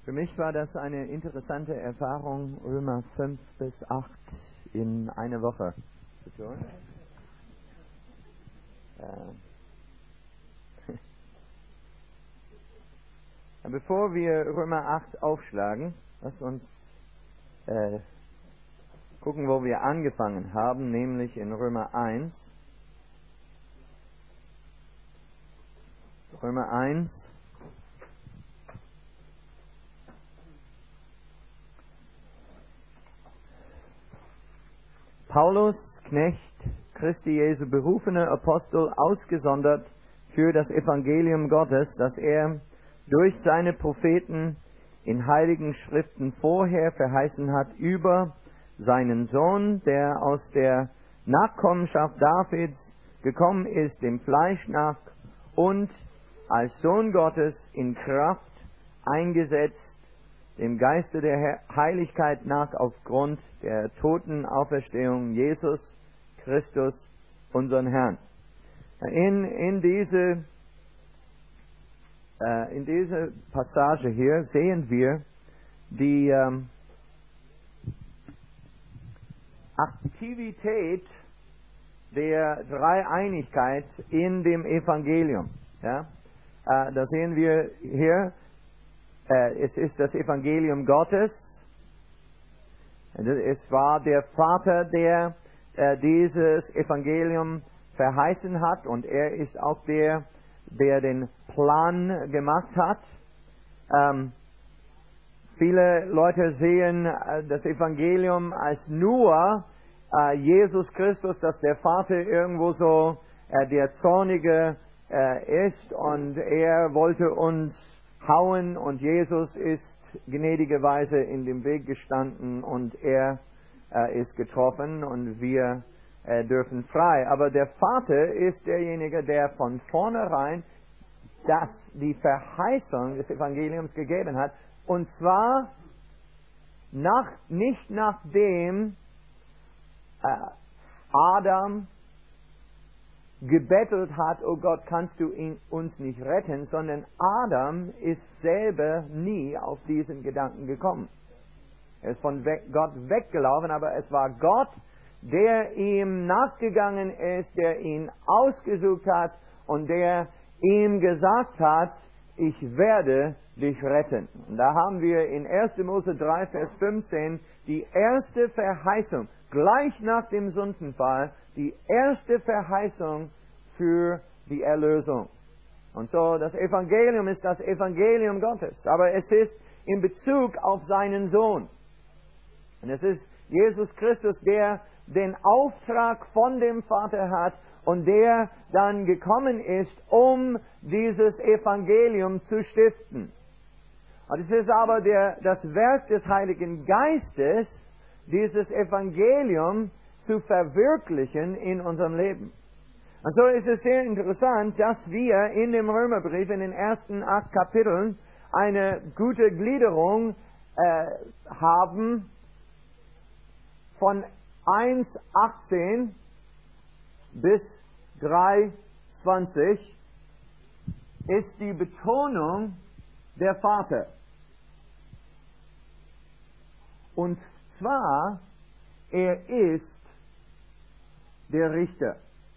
Für mich war das eine interessante Erfahrung, Römer 5 bis 8 in einer Woche zu tun. Bevor wir Römer 8 aufschlagen, lasst uns gucken, wo wir angefangen haben, nämlich in Römer 1. Römer 1. Paulus, Knecht Christi Jesu, berufener Apostel, ausgesondert für das Evangelium Gottes, das er durch seine Propheten in heiligen Schriften vorher verheißen hat, über seinen Sohn, der aus der Nachkommenschaft Davids gekommen ist, dem Fleisch nach, und als Sohn Gottes in Kraft eingesetzt, dem Geiste der Heiligkeit nach, aufgrund der Totenauferstehung Jesus Christus, unseren Herrn. In diese Passage hier sehen wir die Aktivität der Dreieinigkeit in dem Evangelium. Ja? Da sehen wir hier, es ist das Evangelium Gottes. Es war der Vater, der dieses Evangelium verheißen hat, und er ist auch der den Plan gemacht hat. Viele Leute sehen das Evangelium als nur Jesus Christus, dass der Vater irgendwo so der Zornige ist und er wollte uns hauen, und Jesus ist gnädigerweise in dem Weg gestanden und er ist getroffen und wir dürfen frei. Aber der Vater ist derjenige, der von vornherein die Verheißung des Evangeliums gegeben hat, und zwar nicht nachdem Adam gebettelt hat, oh Gott, kannst du uns nicht retten, sondern Adam ist selber nie auf diesen Gedanken gekommen. Er ist von Gott weggelaufen, aber es war Gott, der ihm nachgegangen ist, der ihn ausgesucht hat und der ihm gesagt hat, ich werde dich retten. Und da haben wir in 1. Mose 3, Vers 15 die erste Verheißung, gleich nach dem Sündenfall, die erste Verheißung für die Erlösung. Und so, das Evangelium ist das Evangelium Gottes, aber es ist in Bezug auf seinen Sohn. Und es ist Jesus Christus, der den Auftrag von dem Vater hat und der dann gekommen ist, um dieses Evangelium zu stiften. Und es ist aber das Werk des Heiligen Geistes, dieses Evangelium zu verwirklichen in unserem Leben. Und so ist es sehr interessant, dass wir in dem Römerbrief, in den ersten 8 Kapiteln, eine gute Gliederung haben. Von 1,18 bis 3,20 ist die Betonung der Vater. Und zwar, er ist der Richter.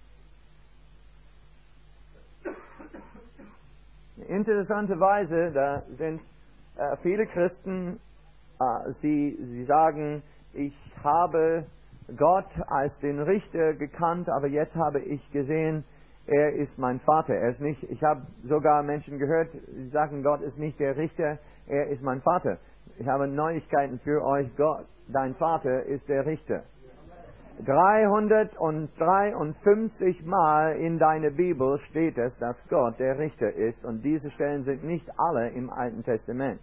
Interessanterweise, da sind viele Christen, sie sagen, ich habe Gott als den Richter gekannt, aber jetzt habe ich gesehen, er ist mein Vater. Er ist nicht, ich habe sogar Menschen gehört, die sagen, Gott ist nicht der Richter, er ist mein Vater. Ich habe Neuigkeiten für euch, Gott, dein Vater ist der Richter. 353 Mal in deiner Bibel steht es, dass Gott der Richter ist, und diese Stellen sind nicht alle im Alten Testament.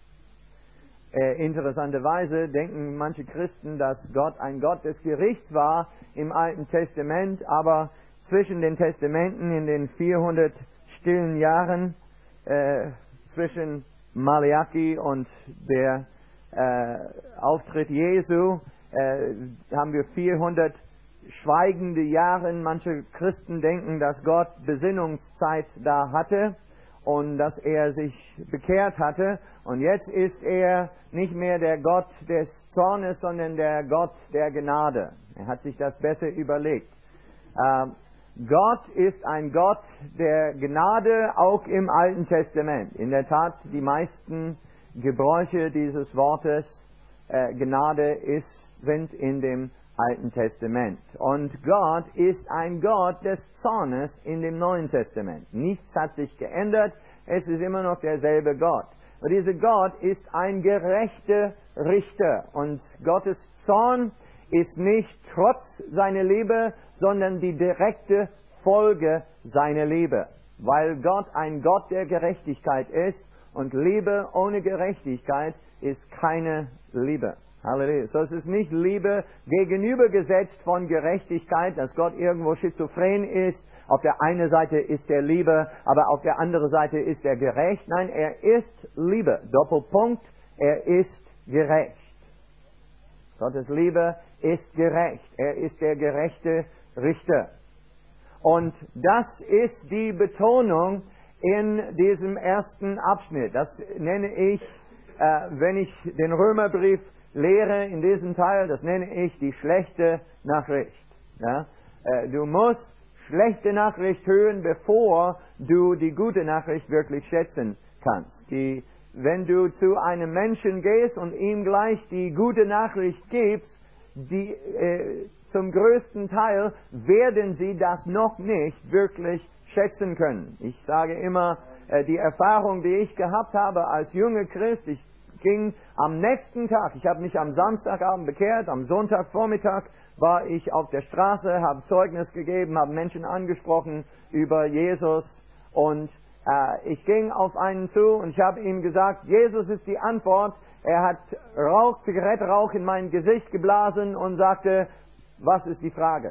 Interessanterweise denken manche Christen, dass Gott ein Gott des Gerichts war im Alten Testament, aber zwischen den Testamenten in den 400 stillen Jahren zwischen Malachi und der Auftritt Jesu haben wir 400 schweigende Jahre. Manche Christen denken, dass Gott Besinnungszeit da hatte und dass er sich bekehrt hatte. Und jetzt ist er nicht mehr der Gott des Zornes, sondern der Gott der Gnade. Er hat sich das besser überlegt. Gott ist ein Gott der Gnade, auch im Alten Testament. In der Tat, die meisten Gebräuche dieses Wortes Gnade sind in dem Alten Testament. Und Gott ist ein Gott des Zornes in dem Neuen Testament. Nichts hat sich geändert, es ist immer noch derselbe Gott. Und dieser Gott ist ein gerechter Richter. Und Gottes Zorn ist nicht trotz seiner Liebe, sondern die direkte Folge seiner Liebe. Weil Gott ein Gott der Gerechtigkeit ist und Liebe ohne Gerechtigkeit ist keine Liebe. Halleluja. So es ist nicht Liebe gegenübergesetzt von Gerechtigkeit, dass Gott irgendwo schizophren ist. Auf der einen Seite ist er Liebe, aber auf der anderen Seite ist er gerecht. Nein, er ist Liebe. Doppelpunkt, er ist gerecht. Gottes Liebe ist gerecht. Er ist der gerechte Richter. Und das ist die Betonung in diesem ersten Abschnitt. Das nenne ich, wenn ich den Römerbrief lehre in diesem Teil, das nenne ich die schlechte Nachricht. Ja? Du musst schlechte Nachricht hören, bevor du die gute Nachricht wirklich schätzen kannst. Wenn du zu einem Menschen gehst und ihm gleich die gute Nachricht gibst, zum größten Teil werden sie das noch nicht wirklich schätzen können. Ich sage immer, die Erfahrung, die ich gehabt habe als junger Christ, ich ging am nächsten Tag, ich habe mich am Samstagabend bekehrt, am Sonntagvormittag war ich auf der Straße, habe Zeugnis gegeben, habe Menschen angesprochen über Jesus und ich ging auf einen zu und ich habe ihm gesagt, Jesus ist die Antwort. Er hat Zigarettenrauch in mein Gesicht geblasen und sagte, was ist die Frage?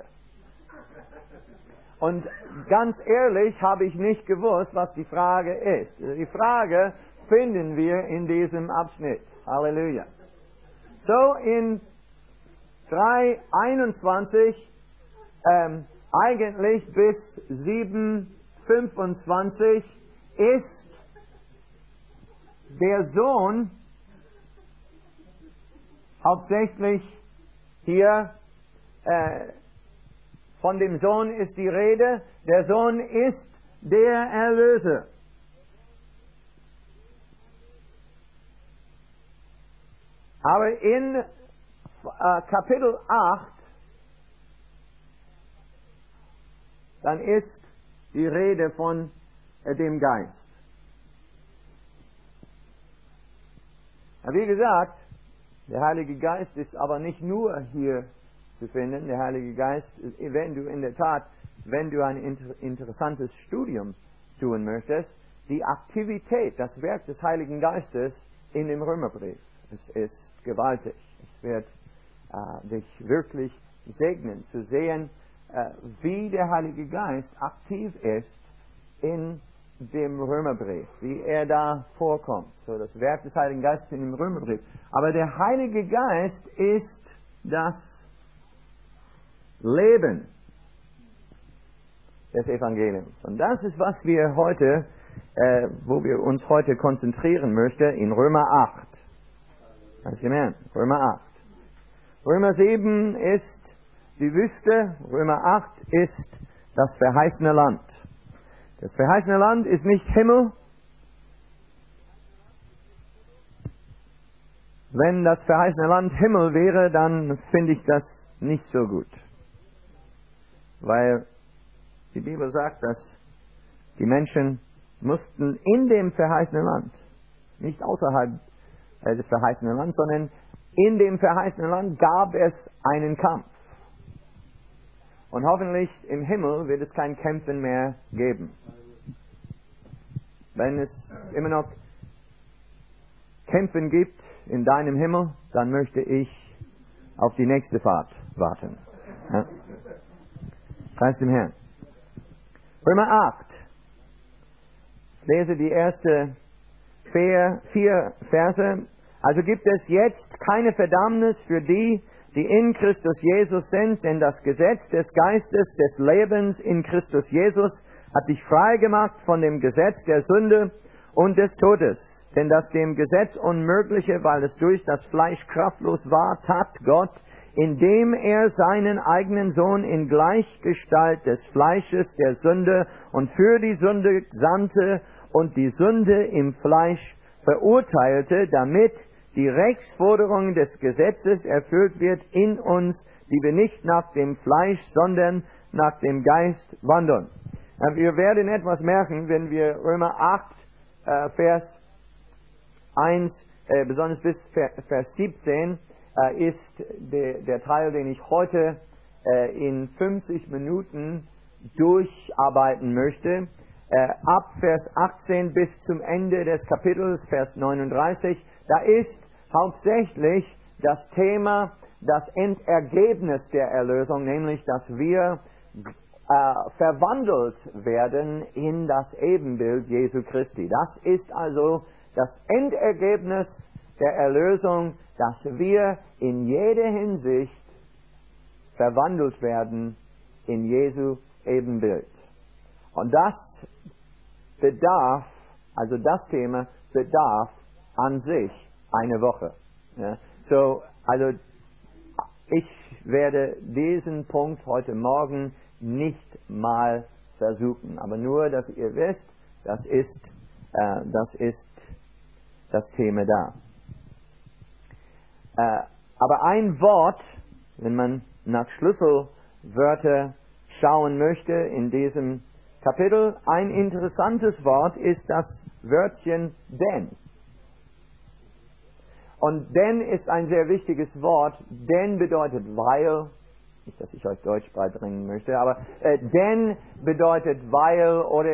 Und ganz ehrlich habe ich nicht gewusst, was die Frage ist. Die Frage finden wir in diesem Abschnitt. Halleluja. So in 3,21 eigentlich bis 7,25 ist der Sohn hauptsächlich hier, von dem Sohn ist die Rede. Der Sohn ist der Erlöser. Aber in Kapitel 8, dann ist die Rede von dem Geist. Wie gesagt, der Heilige Geist ist aber nicht nur hier zu finden. Der Heilige Geist, wenn du ein interessantes Studium tun möchtest, die Aktivität, das Werk des Heiligen Geistes in dem Römerbrief. Es ist gewaltig. Es wird dich wirklich segnen, zu sehen, wie der Heilige Geist aktiv ist in dem Römerbrief, wie er da vorkommt. So das Werk des Heiligen Geistes in dem Römerbrief. Aber der Heilige Geist ist das Leben des Evangeliums. Und das ist, was wir heute, wo wir uns heute konzentrieren möchten, in Römer 8. Hast du gemerkt? Römer 8. Römer 7 ist die Wüste, Römer 8 ist das verheißene Land. Das verheißene Land ist nicht Himmel. Wenn das verheißene Land Himmel wäre, dann finde ich das nicht so gut. Weil die Bibel sagt, dass die Menschen mussten in dem verheißenen Land, nicht außerhalb des verheißenen Landes, sondern in dem verheißenen Land gab es einen Kampf. Und hoffentlich im Himmel wird es kein Kämpfen mehr geben. Wenn es immer noch Kämpfen gibt in deinem Himmel, dann möchte ich auf die nächste Fahrt warten. Ja? Preis dem Herrn. Römer 8. Ich lese die ersten 4 Verse. Also gibt es jetzt keine Verdammnis für die, die in Christus Jesus sind, denn das Gesetz des Geistes des Lebens in Christus Jesus hat dich frei gemacht von dem Gesetz der Sünde und des Todes. Denn das dem Gesetz Unmögliche, weil es durch das Fleisch kraftlos war, tat Gott, indem er seinen eigenen Sohn in Gleichgestalt des Fleisches der Sünde und für die Sünde sandte und die Sünde im Fleisch verurteilte, damit die Rechtsforderung des Gesetzes erfüllt wird in uns, die wir nicht nach dem Fleisch, sondern nach dem Geist wandeln. Wir werden etwas merken, wenn wir Römer 8, Vers 1, besonders bis Vers 17, ist der Teil, den ich heute in 50 Minuten durcharbeiten möchte. Ab Vers 18 bis zum Ende des Kapitels, Vers 39, da ist hauptsächlich das Thema, das Endergebnis der Erlösung, nämlich, dass wir verwandelt werden in das Ebenbild Jesu Christi. Das ist also das Endergebnis der Erlösung, dass wir in jeder Hinsicht verwandelt werden in Jesu Ebenbild. Und das bedarf, also das Thema bedarf an sich eine Woche. Ja? Also ich werde diesen Punkt heute Morgen nicht mal versuchen, aber nur, dass ihr wisst, das ist das Thema da. Aber ein Wort, wenn man nach Schlüsselwörter schauen möchte in diesem Kapitel, ein interessantes Wort ist das Wörtchen denn. Und denn ist ein sehr wichtiges Wort. Denn bedeutet weil, nicht, dass ich euch Deutsch beibringen möchte, aber denn bedeutet weil oder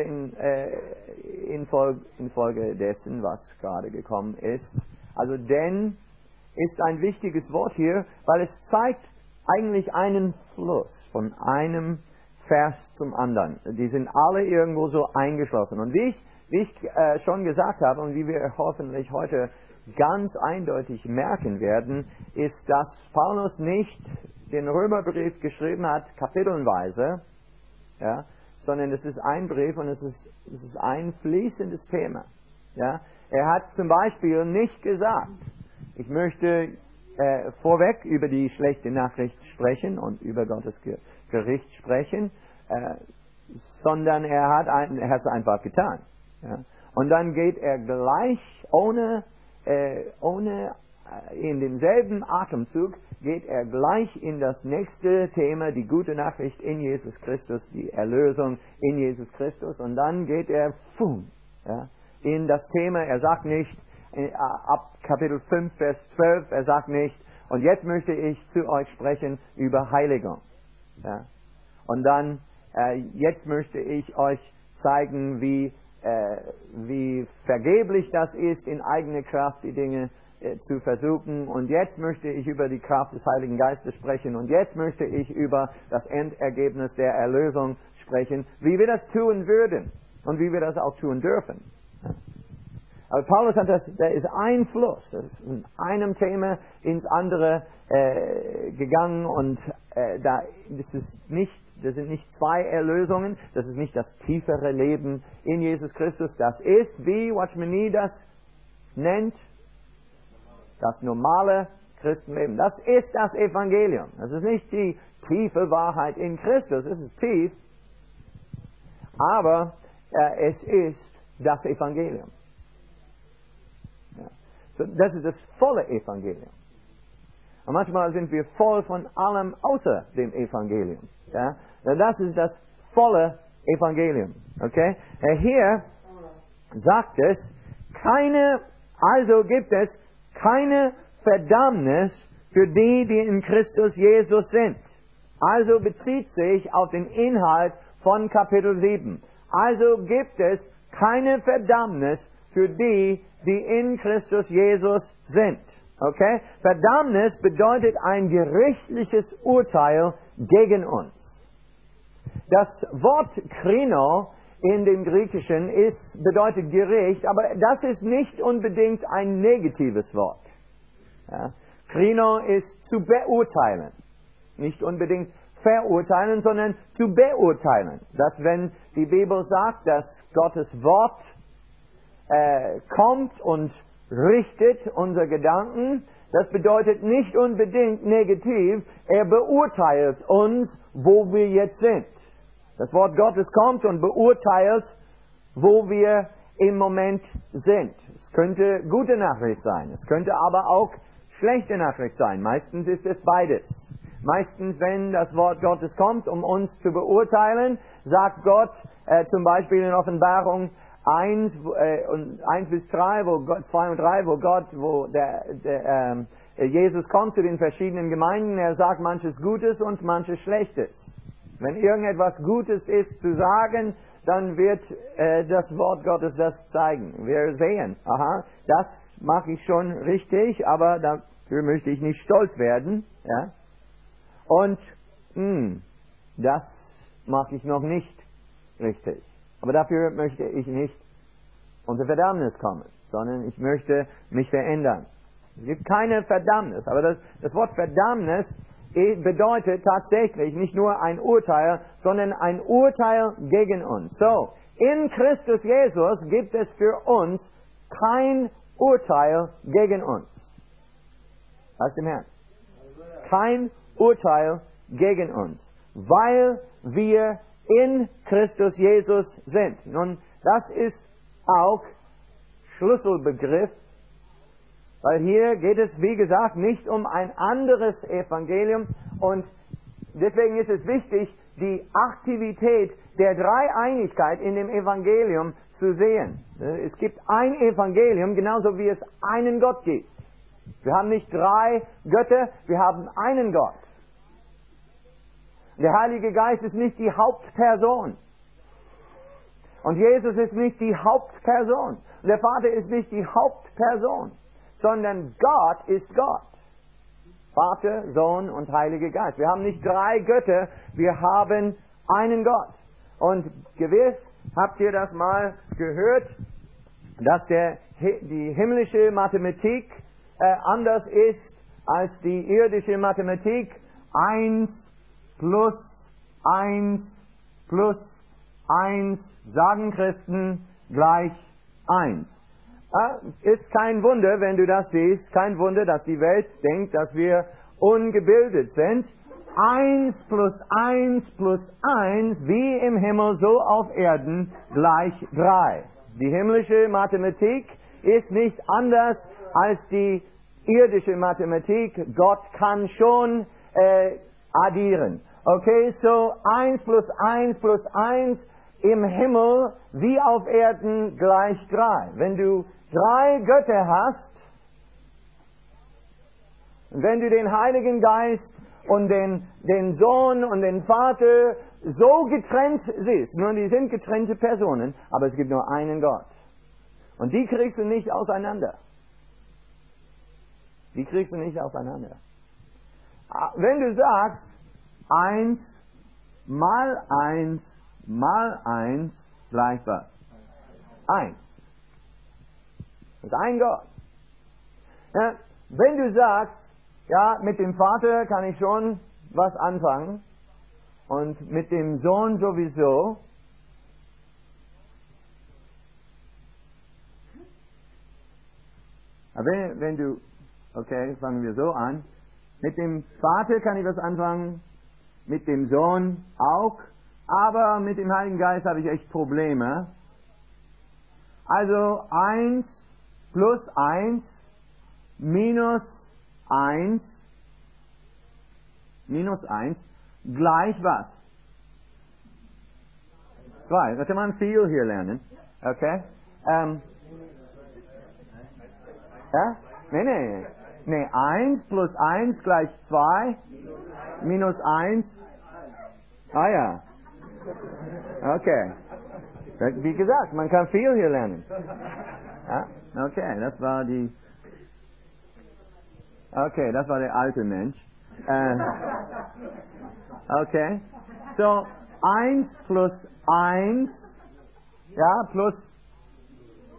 infolge dessen, was gerade gekommen ist. Also denn ist ein wichtiges Wort hier, weil es zeigt eigentlich einen Fluss von einem Vers zum anderen. Die sind alle irgendwo so eingeschlossen. Und wie ich schon gesagt habe und wie wir hoffentlich heute ganz eindeutig merken werden, ist, dass Paulus nicht den Römerbrief geschrieben hat, kapitelweise, ja, sondern es ist ein Brief und es ist ein fließendes Thema. Ja. Er hat zum Beispiel nicht gesagt, ich möchte vorweg über die schlechte Nachricht sprechen und über Gottes Gericht sprechen, sondern er hat es einfach getan. Ja. Und dann geht er gleich ohne in demselben Atemzug geht er gleich in das nächste Thema, die gute Nachricht in Jesus Christus, die Erlösung in Jesus Christus, und dann geht er in das Thema, er sagt nicht, ab Kapitel 5, Vers 12, er sagt nicht, und jetzt möchte ich zu euch sprechen über Heiligung. Ja. Und dann, jetzt möchte ich euch zeigen, wie vergeblich das ist, in eigener Kraft die Dinge zu versuchen. Und jetzt möchte ich über die Kraft des Heiligen Geistes sprechen. Und jetzt möchte ich über das Endergebnis der Erlösung sprechen, wie wir das tun würden und wie wir das auch tun dürfen. Aber Paulus hat da ist ein Fluss, das ist von einem Thema ins andere gegangen, und das sind nicht zwei Erlösungen, das ist nicht das tiefere Leben in Jesus Christus, das ist, wie Watchman Nee das nennt, das normale Christenleben. Das ist das Evangelium. Das ist nicht die tiefe Wahrheit in Christus, es ist tief, aber es ist das Evangelium. Ja. So, das ist das volle Evangelium. Und manchmal sind wir voll von allem außer dem Evangelium. Ja? Das ist das volle Evangelium. Okay? Hier sagt es, also gibt es keine Verdammnis für die, die in Christus Jesus sind. Also bezieht sich auf den Inhalt von Kapitel 7. Also gibt es keine Verdammnis für die, die in Christus Jesus sind. Okay? Verdammnis bedeutet ein gerichtliches Urteil gegen uns. Das Wort krino in dem Griechischen bedeutet Gericht, aber das ist nicht unbedingt ein negatives Wort. Ja? Krino ist zu beurteilen, nicht unbedingt verurteilen, sondern zu beurteilen. Dass wenn die Bibel sagt, dass Gottes Wort kommt und richtet unsere Gedanken, das bedeutet nicht unbedingt negativ, er beurteilt uns, wo wir jetzt sind. Das Wort Gottes kommt und beurteilt, wo wir im Moment sind. Es könnte gute Nachricht sein, es könnte aber auch schlechte Nachricht sein. Meistens ist es beides. Meistens, wenn das Wort Gottes kommt, um uns zu beurteilen, sagt Gott zum Beispiel in Offenbarung 1 bis 3, 2 und 3, wo Jesus kommt zu den verschiedenen Gemeinden, er sagt manches Gutes und manches Schlechtes. Wenn irgendetwas Gutes ist zu sagen, dann wird das Wort Gottes das zeigen. Wir sehen, aha, das mache ich schon richtig, aber dafür möchte ich nicht stolz werden. Ja? Und das mache ich noch nicht richtig. Aber dafür möchte ich nicht unter Verdammnis kommen, sondern ich möchte mich verändern. Es gibt keine Verdammnis, aber das Wort Verdammnis bedeutet tatsächlich nicht nur ein Urteil, sondern ein Urteil gegen uns. So, in Christus Jesus gibt es für uns kein Urteil gegen uns. Aus dem Herrn. Kein Urteil gegen uns, weil wir in Christus Jesus sind. Nun, das ist auch Schlüsselbegriff, weil hier geht es, wie gesagt, nicht um ein anderes Evangelium und deswegen ist es wichtig, die Aktivität der Dreieinigkeit in dem Evangelium zu sehen. Es gibt ein Evangelium, genauso wie es einen Gott gibt. Wir haben nicht drei Götter, wir haben einen Gott. Der Heilige Geist ist nicht die Hauptperson. Und Jesus ist nicht die Hauptperson. Und der Vater ist nicht die Hauptperson. Sondern Gott ist Gott. Vater, Sohn und Heiliger Geist. Wir haben nicht drei Götter, wir haben einen Gott. Und gewiss habt ihr das mal gehört, dass die himmlische Mathematik anders ist als die irdische Mathematik. 1 plus 1 plus 1, sagen Christen, gleich 1. Ist kein Wunder, wenn du das siehst, kein Wunder, dass die Welt denkt, dass wir ungebildet sind. 1 plus 1 plus 1, wie im Himmel, so auf Erden, gleich 3. Die himmlische Mathematik ist nicht anders als die irdische Mathematik. Gott kann schon addieren. Okay, so 1 plus 1 plus 1 im Himmel wie auf Erden gleich 3. Wenn du 3 Götter hast, wenn du den Heiligen Geist und den Sohn und den Vater so getrennt siehst, nun, die sind getrennte Personen, aber es gibt nur einen Gott. Und die kriegst du nicht auseinander. Die kriegst du nicht auseinander. Wenn du sagst, 1 mal 1 mal 1 gleich was? 1. Das ist ein Gott. Ja, wenn du sagst, ja, mit dem Vater kann ich schon was anfangen und mit dem Sohn sowieso, aber wenn du, okay, fangen wir so an, mit dem Vater kann ich was anfangen, mit dem Sohn auch, aber mit dem Heiligen Geist habe ich echt Probleme. Also 1 plus 1 minus 1 gleich was? 2. Da kann man viel hier lernen. Okay? Ja? Nee, 1 plus 1 gleich 2 minus 1. Ah ja. Okay. Wie gesagt, man kann viel hier lernen. Ja? Okay, das war der alte Mensch. Okay. So, 1 plus 1, ja, plus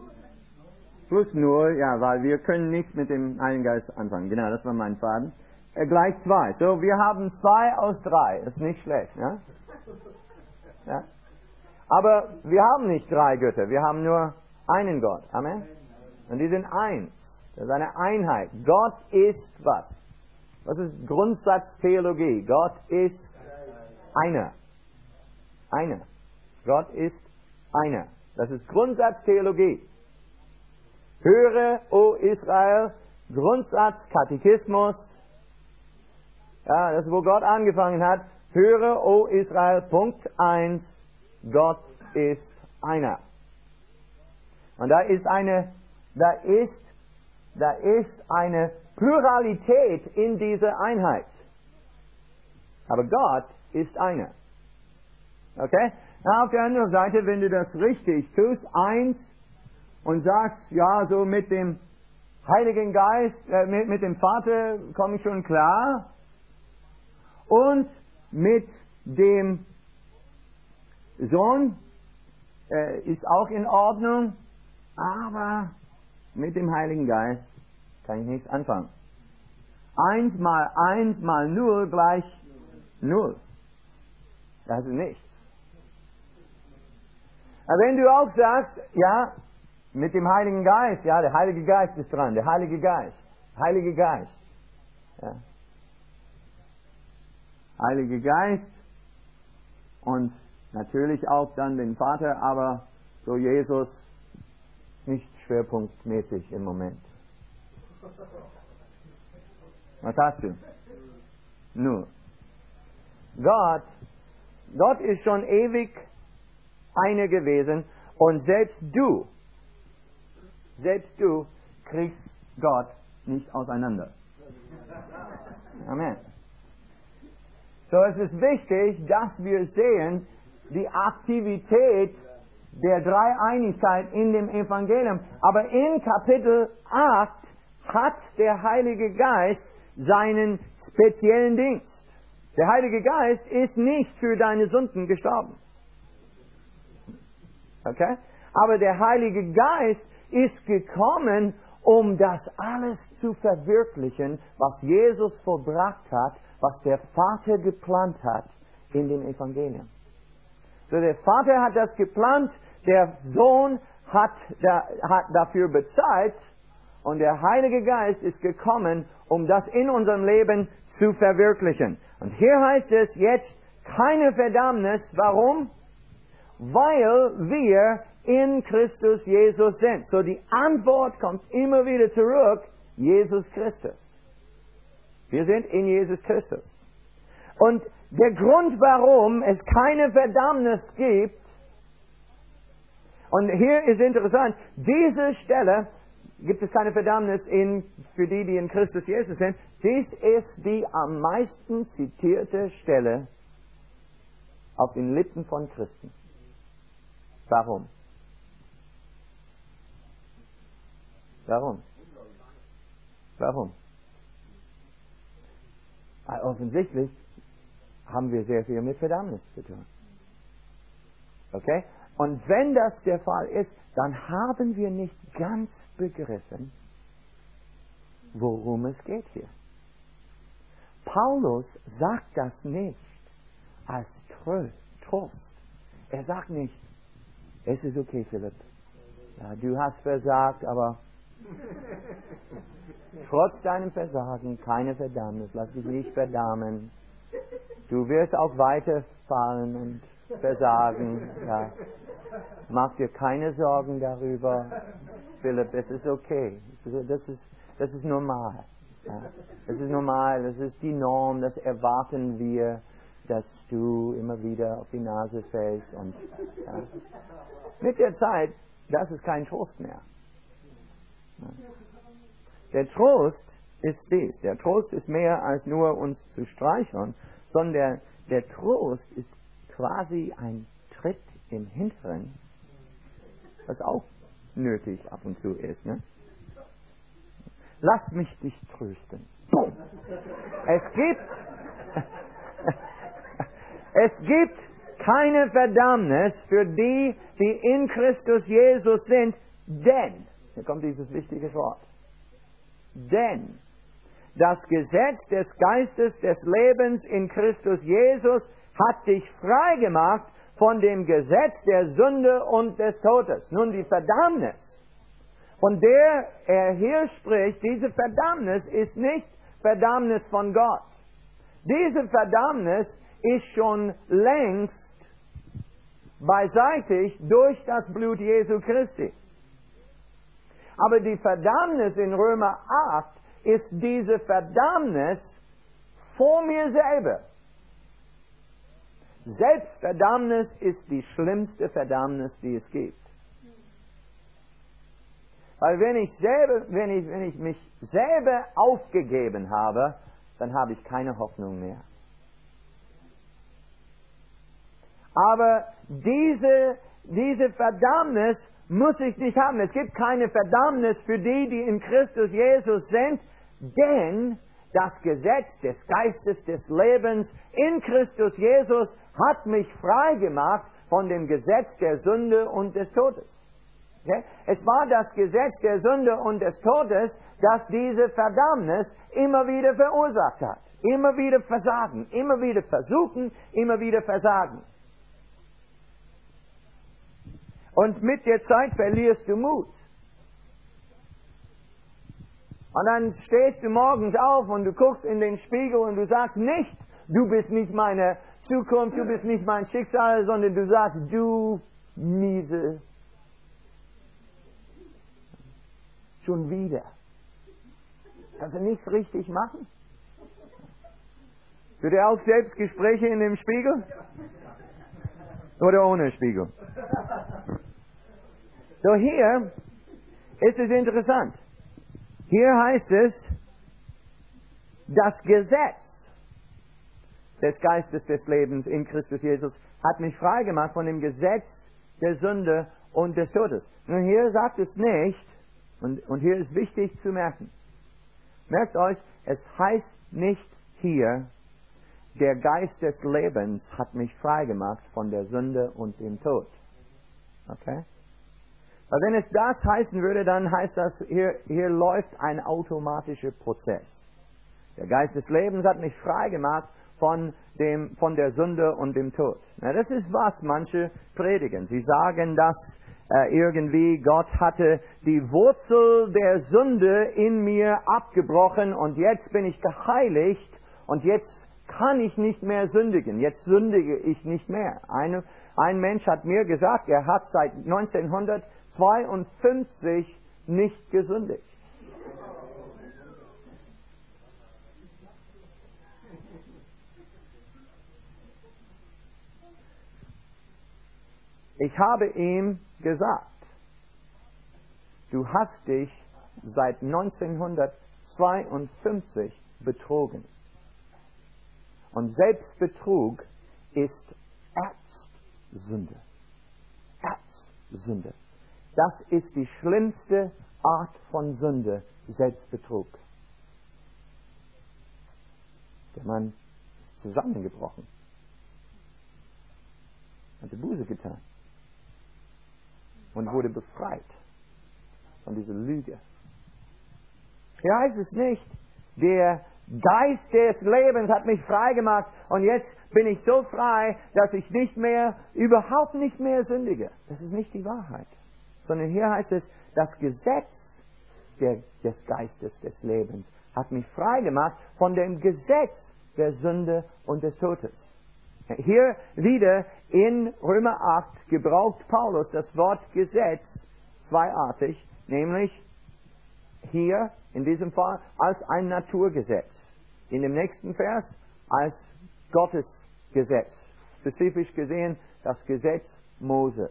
0, ja, weil wir können nichts mit dem Heiligen Geist anfangen. Genau, das war mein Faden. gleich 2. So, wir haben 2 aus 3. Ist nicht schlecht. Ja? Ja? Aber wir haben nicht 3 Götter. Wir haben nur einen Gott. Amen. Und die sind eins. Das ist eine Einheit. Gott ist was? Was ist Grundsatztheologie? Gott ist einer. Einer. Gott ist einer. Das ist Grundsatztheologie. Höre, o Israel, Grundsatz, Katechismus. Ja, das ist, wo Gott angefangen hat. Höre, o Israel, Punkt 1, Gott ist einer. Und da ist eine Pluralität in dieser Einheit. Aber Gott ist einer. Okay? Na, auf der anderen Seite, wenn du das richtig tust, 1 und sagst, ja, so mit dem Heiligen Geist, mit dem Vater komme ich schon klar. Und mit dem Sohn ist auch in Ordnung, aber mit dem Heiligen Geist kann ich nichts anfangen. 1 mal 1 mal 0 gleich 0. Das ist nichts. Aber wenn du auch sagst, ja, mit dem Heiligen Geist, ja, der Heilige Geist ist dran, der Heilige Geist, Heilige Geist. Ja. Heilige Geist und natürlich auch dann den Vater, aber so Jesus nicht schwerpunktmäßig im Moment. Was hast du? Nur. Gott ist schon ewig einer gewesen und selbst du kriegst Gott nicht auseinander. Amen. So, es ist wichtig, dass wir sehen, die Aktivität der Dreieinigkeit in dem Evangelium. Aber in Kapitel 8 hat der Heilige Geist seinen speziellen Dienst. Der Heilige Geist ist nicht für deine Sünden gestorben. Okay? Aber der Heilige Geist ist gekommen, um das alles zu verwirklichen, was Jesus vollbracht hat, was der Vater geplant hat in dem Evangelium. So, der Vater hat das geplant, der Sohn hat dafür bezahlt und der Heilige Geist ist gekommen, um das in unserem Leben zu verwirklichen. Und hier heißt es jetzt keine Verdammnis. Warum? Weil wir in Christus Jesus sind. So, die Antwort kommt immer wieder zurück, Jesus Christus. Wir sind in Jesus Christus. Und der Grund, warum es keine Verdammnis gibt, und hier ist interessant, diese Stelle, gibt es keine Verdammnis für die, die in Christus Jesus sind, dies ist die am meisten zitierte Stelle auf den Lippen von Christen. Warum? Warum? Warum? Offensichtlich haben wir sehr viel mit Verdammnis zu tun. Okay? Und wenn das der Fall ist, dann haben wir nicht ganz begriffen, worum es geht hier. Paulus sagt das nicht als Trost. Er sagt nicht, es ist okay, Philipp. Ja, du hast versagt, aber trotz deinem Versagen keine Verdammnis. Lass dich nicht verdammen. Du wirst auch weiterfallen und versagen. Ja. Mach dir keine Sorgen darüber, Philipp. Es ist okay. Das ist normal. Ja. Das ist normal. Das ist die Norm. Das erwarten wir, dass du immer wieder auf die Nase fällst. Und ja. Mit der Zeit, das ist kein Trost mehr. Ja. Der Trost ist dies. Der Trost ist mehr als nur uns zu streicheln, sondern der Trost ist quasi ein Tritt im Hinteren, was auch nötig ab und zu ist. Ne? Lass mich dich trösten. Boom. Es gibt keine Verdammnis für die, die in Christus Jesus sind, denn, hier kommt dieses wichtige Wort, denn das Gesetz des Geistes des Lebens in Christus Jesus hat dich frei gemacht von dem Gesetz der Sünde und des Todes. Nun, die Verdammnis, von der er hier spricht, diese Verdammnis ist nicht Verdammnis von Gott. Diese Verdammnis ist schon längst beiseitigt durch das Blut Jesu Christi. Aber die Verdammnis in Römer 8 ist diese Verdammnis vor mir selber. Selbstverdammnis ist die schlimmste Verdammnis, die es gibt. Weil wenn ich mich selber aufgegeben habe, dann habe ich keine Hoffnung mehr. Aber diese Verdammnis muss ich nicht haben. Es gibt keine Verdammnis für die, die in Christus Jesus sind, denn das Gesetz des Geistes des Lebens in Christus Jesus hat mich frei gemacht von dem Gesetz der Sünde und des Todes. Okay? Es war das Gesetz der Sünde und des Todes, das diese Verdammnis immer wieder verursacht hat. Immer wieder Versagen, immer wieder Versuchen, immer wieder Versagen. Und mit der Zeit verlierst du Mut. Und dann stehst du morgens auf und du guckst in den Spiegel und du sagst nicht, du bist nicht meine Zukunft, du bist nicht mein Schicksal, sondern du sagst, du miese. Schon wieder. Kannst du nichts richtig machen? Führt ihr auch Selbstgespräche in dem Spiegel? Oder ohne Spiegel? So, hier ist es interessant. Hier heißt es, das Gesetz des Geistes des Lebens in Christus Jesus hat mich frei gemacht von dem Gesetz der Sünde und des Todes. Nun, hier sagt es nicht, und hier ist wichtig zu merken, merkt euch, es heißt nicht hier, der Geist des Lebens hat mich frei gemacht von der Sünde und dem Tod. Okay? Weil wenn es das heißen würde, dann heißt das, hier läuft ein automatischer Prozess. Der Geist des Lebens hat mich frei gemacht von der Sünde und dem Tod. Na, das ist, was manche predigen. Sie sagen, dass irgendwie Gott hatte die Wurzel der Sünde in mir abgebrochen und jetzt bin ich geheiligt und jetzt kann ich nicht mehr sündigen. Jetzt sündige ich nicht mehr. Ein Mensch hat mir gesagt, er hat seit 1952 nicht gesündigt. Ich habe ihm gesagt, du hast dich seit 1952 betrogen. Und Selbstbetrug ist Erzsünde. Erzsünde. Das ist die schlimmste Art von Sünde, Selbstbetrug. Der Mann ist zusammengebrochen. Hatte Buße getan. Und wurde befreit von dieser Lüge. Hier heißt es nicht, der Geist des Lebens hat mich frei gemacht und jetzt bin ich so frei, dass ich überhaupt nicht mehr sündige. Das ist nicht die Wahrheit. Sondern hier heißt es, das Gesetz des Geistes des Lebens hat mich frei gemacht von dem Gesetz der Sünde und des Todes. Hier wieder in Römer 8 gebraucht Paulus das Wort Gesetz zweiartig, nämlich hier in diesem Fall als ein Naturgesetz. In dem nächsten Vers als Gottes Gesetz. Spezifisch gesehen das Gesetz Mose.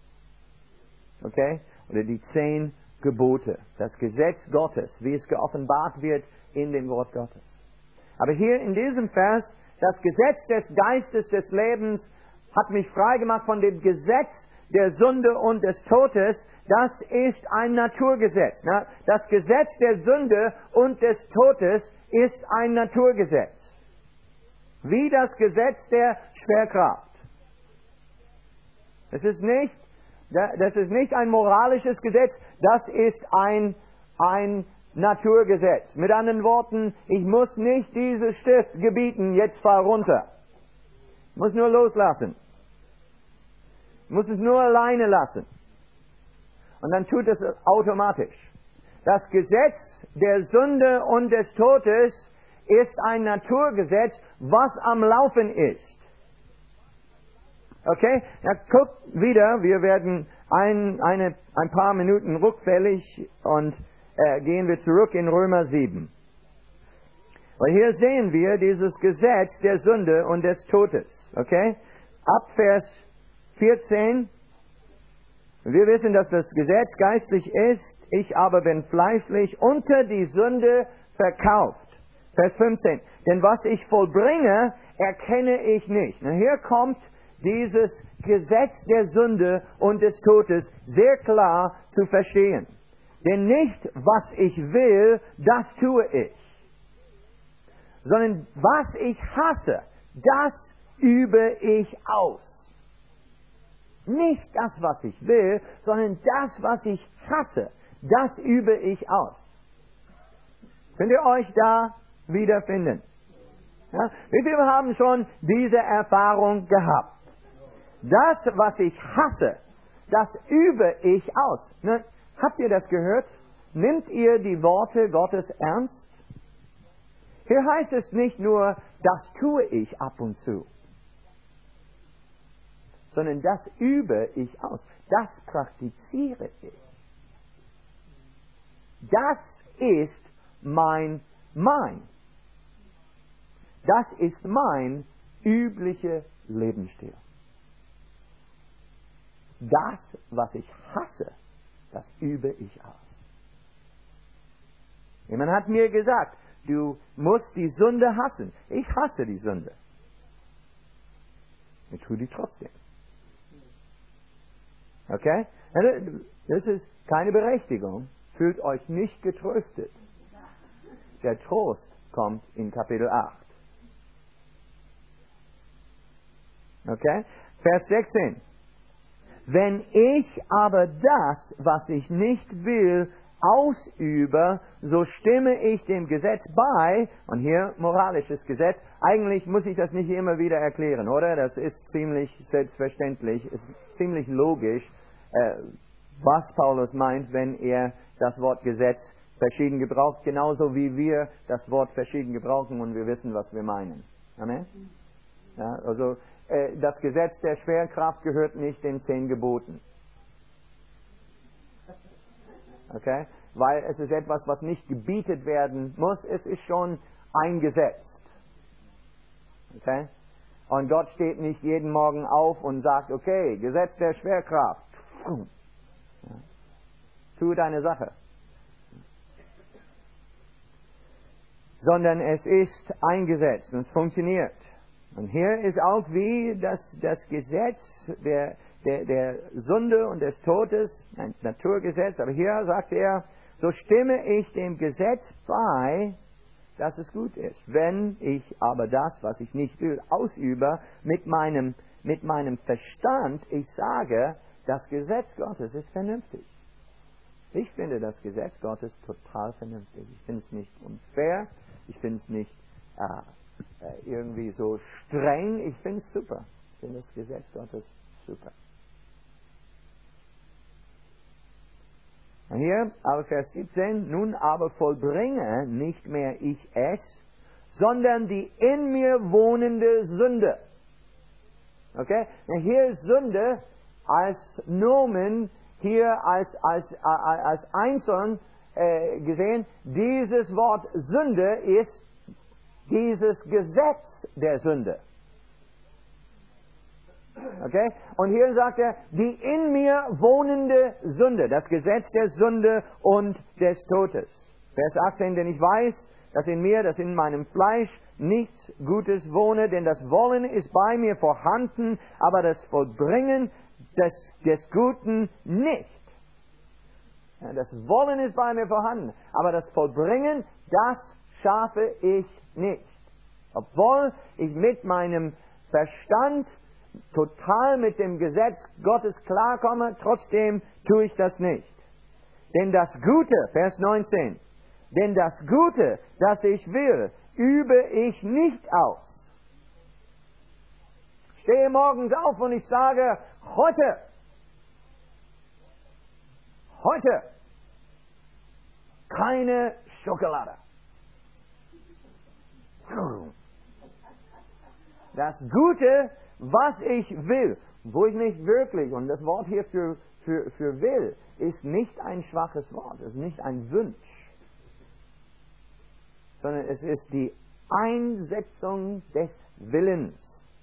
Okay? Oder die 10 Gebote. Das Gesetz Gottes, wie es geoffenbart wird in dem Wort Gottes. Aber hier in diesem Vers, das Gesetz des Geistes des Lebens hat mich frei gemacht von dem Gesetz der Sünde und des Todes. Das ist ein Naturgesetz. Das Gesetz der Sünde und des Todes ist ein Naturgesetz. Wie das Gesetz der Schwerkraft. Das ist nicht ein moralisches Gesetz, das ist ein Naturgesetz. Mit anderen Worten, ich muss nicht dieses Stift gebieten, jetzt fahr runter. Ich muss nur loslassen. Ich muss es nur alleine lassen. Und dann tut es automatisch. Das Gesetz der Sünde und des Todes ist ein Naturgesetz, was am Laufen ist. Okay? Ja, guckt wieder, wir werden ein paar Minuten rückfällig und gehen wir zurück in Römer 7. Weil hier sehen wir dieses Gesetz der Sünde und des Todes. Okay? Ab Vers 14. Wir wissen, dass das Gesetz geistlich ist, ich aber bin fleischlich, unter die Sünde verkauft. Vers 15. Denn was ich vollbringe, erkenne ich nicht. Na, hier kommt dieses Gesetz der Sünde und des Todes sehr klar zu verstehen. Denn nicht, was ich will, das tue ich. Sondern was ich hasse, das übe ich aus. Nicht das, was ich will, sondern das, was ich hasse, das übe ich aus. Könnt ihr euch da wiederfinden? Ja? Wie viele haben schon diese Erfahrung gehabt? Das, was ich hasse, das übe ich aus. Ne? Habt ihr das gehört? Nimmt ihr die Worte Gottes ernst? Hier heißt es nicht nur, das tue ich ab und zu, sondern das übe ich aus. Das praktiziere ich. Das ist mein. Das ist mein üblicher Lebensstil. Das, was ich hasse, das übe ich aus. Jemand hat mir gesagt, du musst die Sünde hassen. Ich hasse die Sünde. Ich tue die trotzdem. Okay? Das ist keine Berechtigung. Fühlt euch nicht getröstet. Der Trost kommt in Kapitel 8. Okay? Vers 16. Wenn ich aber das, was ich nicht will, ausübe, so stimme ich dem Gesetz bei, und hier moralisches Gesetz, eigentlich muss ich das nicht immer wieder erklären, oder? Das ist ziemlich selbstverständlich, ist ziemlich logisch, was Paulus meint, wenn er das Wort Gesetz verschieden gebraucht, genauso wie wir das Wort verschieden gebrauchen und wir wissen, was wir meinen. Amen? Ja, also das Gesetz der Schwerkraft gehört nicht den 10 Geboten. Okay? Weil es ist etwas, was nicht gebietet werden muss, es ist schon eingesetzt. Okay? Und Gott steht nicht jeden Morgen auf und sagt, okay, Gesetz der Schwerkraft. Ja. Tu deine Sache. Sondern es ist eingesetzt und es funktioniert. Und hier ist auch wie das Gesetz der Sünde und des Todes, ein Naturgesetz, aber hier sagt er, so stimme ich dem Gesetz bei, dass es gut ist. Wenn ich aber das, was ich nicht will, ausübe, mit meinem Verstand, ich sage, das Gesetz Gottes ist vernünftig. Ich finde das Gesetz Gottes total vernünftig. Ich finde es nicht unfair, ich finde es nicht irgendwie so streng, ich finde es super. Ich finde das Gesetz Gottes super. Und hier, aber Vers 17, nun aber vollbringe nicht mehr ich es, sondern die in mir wohnende Sünde. Okay? Und hier ist Sünde als Nomen, hier als einzeln gesehen. Dieses Wort Sünde ist dieses Gesetz der Sünde. Okay? Und hier sagt er, die in mir wohnende Sünde, das Gesetz der Sünde und des Todes. Vers 18, denn ich weiß, dass in mir, dass in meinem Fleisch nichts Gutes wohne, denn das Wollen ist bei mir vorhanden, aber das Vollbringen des Guten nicht. Ja, das Wollen ist bei mir vorhanden, aber das Vollbringen, das schaffe ich nicht. Obwohl ich mit meinem Verstand total mit dem Gesetz Gottes klarkomme, trotzdem tue ich das nicht. Denn das Gute, Vers 19, Denn das Gute, das ich will, übe ich nicht aus. Ich stehe morgens auf und ich sage, heute keine Schokolade. Das Gute, was ich will, wo ich nicht wirklich, und das Wort hier für will, ist nicht ein schwaches Wort, es ist nicht ein Wunsch, sondern es ist die Einsetzung des Willens.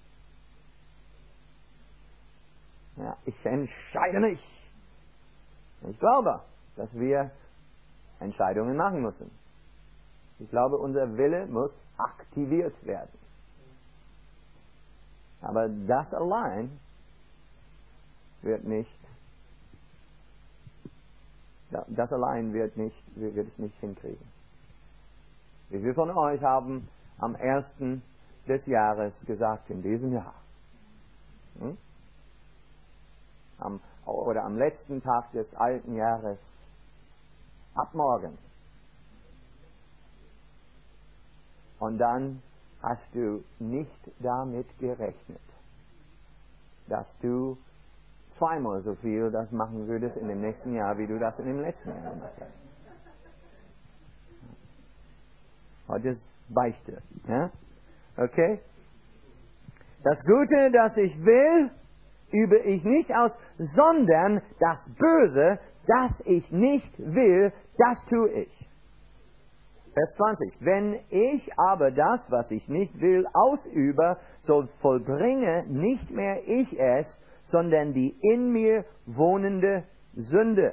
Ja, ich entscheide mich. Ich glaube, dass wir Entscheidungen machen müssen. Ich glaube, unser Wille muss aktiviert werden. Aber das allein wird es nicht hinkriegen. Wie viele von euch haben am 1. des Jahres gesagt, in diesem Jahr, oder am letzten Tag des alten Jahres, ab morgen. Und dann hast du nicht damit gerechnet, dass du zweimal so viel das machen würdest in dem nächsten Jahr, wie du das in dem letzten Jahr gemacht hast. Heute ist Beichte. Ja? Okay? Das Gute, das ich will, übe ich nicht aus, sondern das Böse, das ich nicht will, das tue ich. Vers 20. Wenn ich aber das, was ich nicht will, ausübe, so vollbringe nicht mehr ich es, sondern die in mir wohnende Sünde.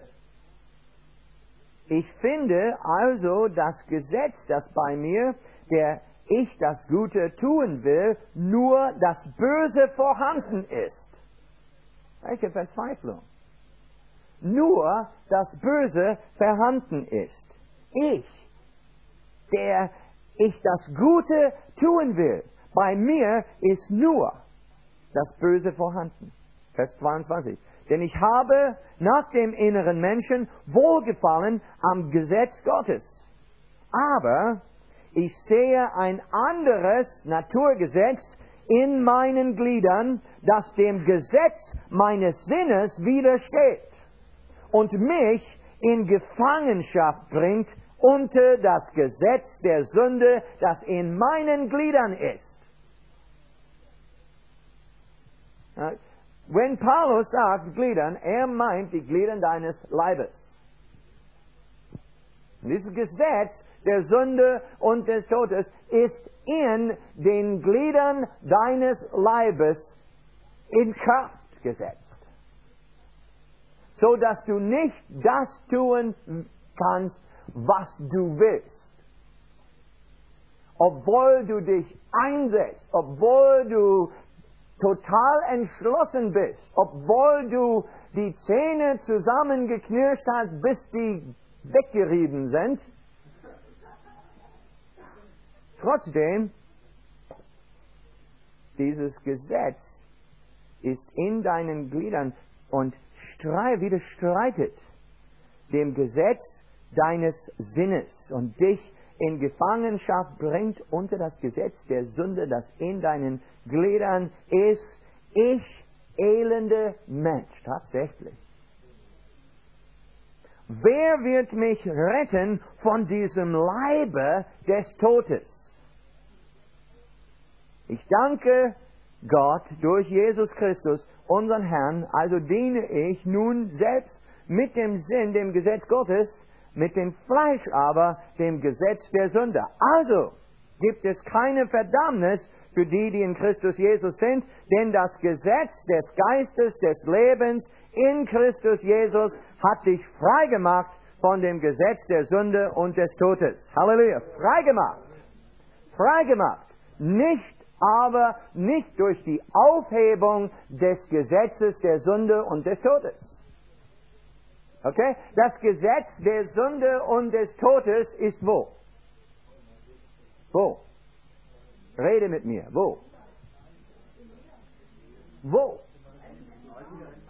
Ich finde also das Gesetz, das bei mir, der ich das Gute tun will, nur das Böse vorhanden ist. Welche Verzweiflung! Nur das Böse vorhanden ist. Ich, der ich das Gute tun will, bei mir ist nur das Böse vorhanden. Vers 22. Denn ich habe nach dem inneren Menschen Wohlgefallen am Gesetz Gottes. Aber ich sehe ein anderes Naturgesetz in meinen Gliedern, das dem Gesetz meines Sinnes widersteht und mich in Gefangenschaft bringt unter das Gesetz der Sünde, das in meinen Gliedern ist. Wenn Paulus sagt Gliedern, er meint die Gliedern deines Leibes. Und dieses Gesetz der Sünde und des Todes ist in den Gliedern deines Leibes in Kraft gesetzt, so dass du nicht das tun kannst, was du willst. Obwohl du dich einsetzt, obwohl du total entschlossen bist, obwohl du die Zähne zusammengeknirscht hast, bis die weggerieben sind, trotzdem, dieses Gesetz ist in deinen Gliedern und widerstreitet dem Gesetz deines Sinnes und dich in Gefangenschaft bringt unter das Gesetz der Sünde, das in deinen Gliedern ist. Ich, elende Mensch, tatsächlich. Wer wird mich retten von diesem Leibe des Todes? Ich danke Gott durch Jesus Christus, unseren Herrn, also diene ich nun selbst mit dem Sinn, dem Gesetz Gottes, mit dem Fleisch aber, dem Gesetz der Sünde. Also gibt es keine Verdammnis für die, die in Christus Jesus sind, denn das Gesetz des Geistes, des Lebens in Christus Jesus hat dich freigemacht von dem Gesetz der Sünde und des Todes. Halleluja. Freigemacht. Freigemacht. Nicht durch die Aufhebung des Gesetzes der Sünde und des Todes. Okay? Das Gesetz der Sünde und des Todes ist wo? Wo? Rede mit mir. Wo? Wo?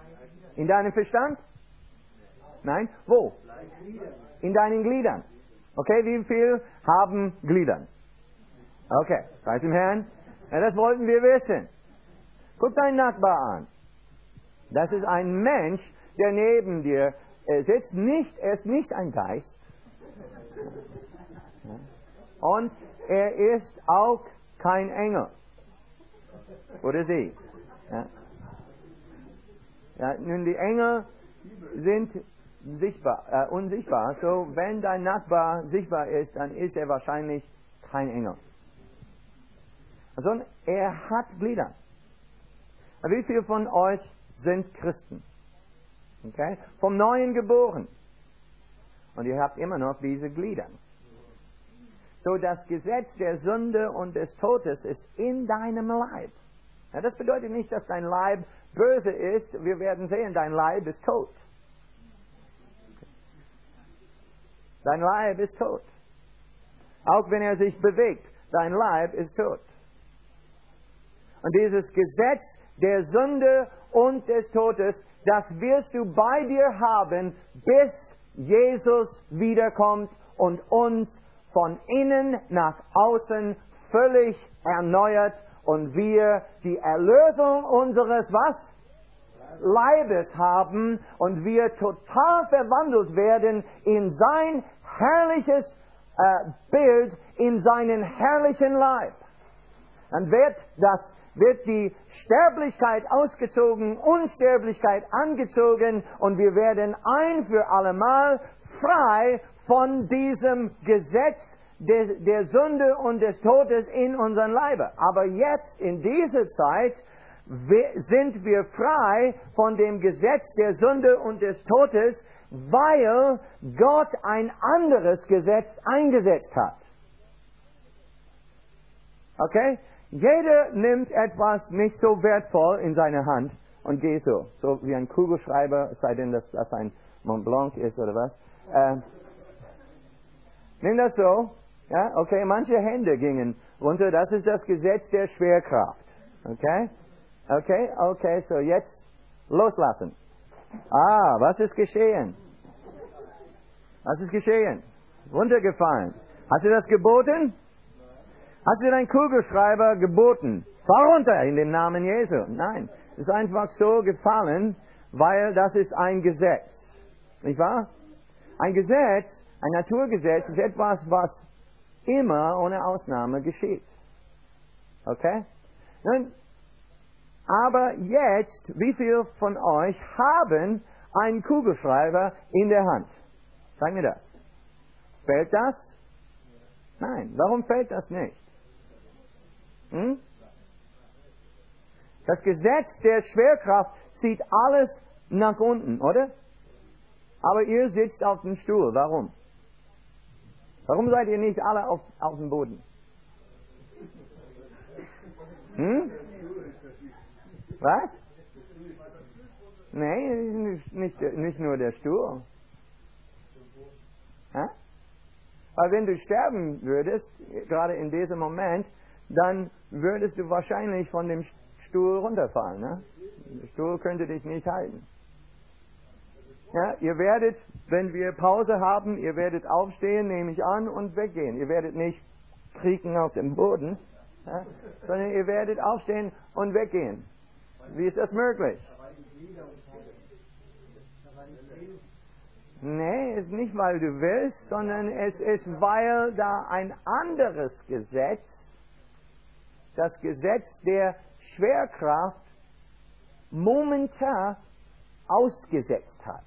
In deinem Verstand? Nein? Wo? In deinen Gliedern. Okay, wie viel haben Gliedern? Okay, preis dem Herrn. Ja, das wollten wir wissen. Guck deinen Nachbar an. Das ist ein Mensch, der neben dir sitzt. Er ist nicht ein Geist. Und er ist auch kein Engel. Oder sie. Ja. Ja, nun, die Engel sind unsichtbar. So, wenn dein Nachbar sichtbar ist, dann ist er wahrscheinlich kein Engel. Also, er hat Glieder. Wie viele von euch sind Christen? Okay? Vom Neuen geboren. Und ihr habt immer noch diese Glieder. So, das Gesetz der Sünde und des Todes ist in deinem Leib. Ja, das bedeutet nicht, dass dein Leib böse ist. Wir werden sehen, dein Leib ist tot. Dein Leib ist tot. Auch wenn er sich bewegt, dein Leib ist tot. Und dieses Gesetz der Sünde und des Todes, das wirst du bei dir haben, bis Jesus wiederkommt und uns von innen nach außen völlig erneuert und wir die Erlösung unseres was? Leibes haben und wir total verwandelt werden in sein herrliches Bild, in seinen herrlichen Leib. Dann wird die Sterblichkeit ausgezogen, Unsterblichkeit angezogen und wir werden ein für allemal frei von diesem Gesetz der Sünde und des Todes in unseren Leibe. Aber jetzt, in dieser Zeit, sind wir frei von dem Gesetz der Sünde und des Todes, weil Gott ein anderes Gesetz eingesetzt hat. Okay? Jeder nimmt etwas nicht so wertvoll in seine Hand und geht so wie ein Kugelschreiber, es sei denn, dass das ein Mont Blanc ist oder was. Nimm das so, ja, okay, manche Hände gingen runter, das ist das Gesetz der Schwerkraft. Okay, so jetzt loslassen. Was ist geschehen? Was ist geschehen? Runtergefallen. Hast du das geboten? Hast du deinen Kugelschreiber geboten? Fahr runter in dem Namen Jesu. Nein, es ist einfach so gefallen, weil das ist ein Gesetz. Nicht wahr? Ein Gesetz, ein Naturgesetz ist etwas, was immer ohne Ausnahme geschieht. Okay? Nun, aber jetzt, wie viele von euch haben einen Kugelschreiber in der Hand? Sag mir das. Fällt das? Nein. Warum fällt das nicht? Das Gesetz der Schwerkraft zieht alles nach unten, oder? Aber ihr sitzt auf dem Stuhl. Warum? Warum seid ihr nicht alle auf dem Boden? Was? Nee, nicht nur der Stuhl. Weil wenn du sterben würdest, gerade in diesem Moment, dann würdest du wahrscheinlich von dem Stuhl runterfallen. Ne? Der Stuhl könnte dich nicht halten. Ja, ihr werdet, wenn wir Pause haben, ihr werdet aufstehen, nehme ich an, und weggehen. Ihr werdet nicht kriechen auf dem Boden, sondern ihr werdet aufstehen und weggehen. Wie ist das möglich? Nee, es ist nicht, weil du willst, sondern es ist, weil da ein anderes Gesetz, das Gesetz der Schwerkraft, momentan ausgesetzt hat.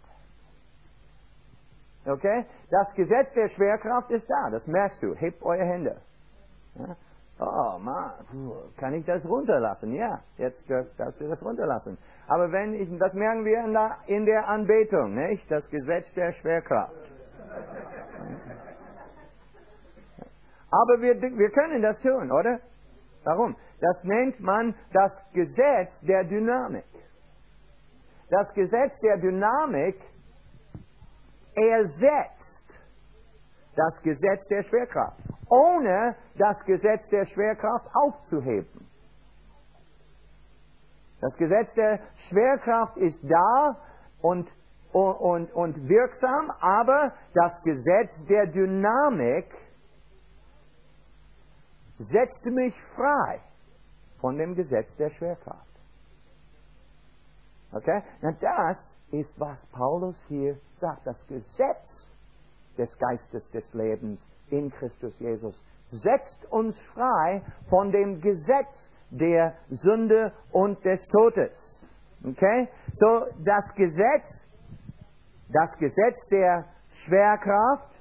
Okay? Das Gesetz der Schwerkraft ist da, das merkst du. Hebt eure Hände. Ja? Oh Mann, kann ich das runterlassen? Ja, jetzt darfst du das runterlassen. Aber das merken wir in der Anbetung, nicht? Das Gesetz der Schwerkraft. Aber wir können das tun, oder? Warum? Das nennt man das Gesetz der Dynamik. Das Gesetz der Dynamik ersetzt das Gesetz der Schwerkraft, ohne das Gesetz der Schwerkraft aufzuheben. Das Gesetz der Schwerkraft ist da und und wirksam, aber das Gesetz der Dynamik setzt mich frei von dem Gesetz der Schwerkraft. Okay? Na, das ist, was Paulus hier sagt. Das Gesetz des Geistes des Lebens in Christus Jesus setzt uns frei von dem Gesetz der Sünde und des Todes. Okay? So, das Gesetz der Schwerkraft,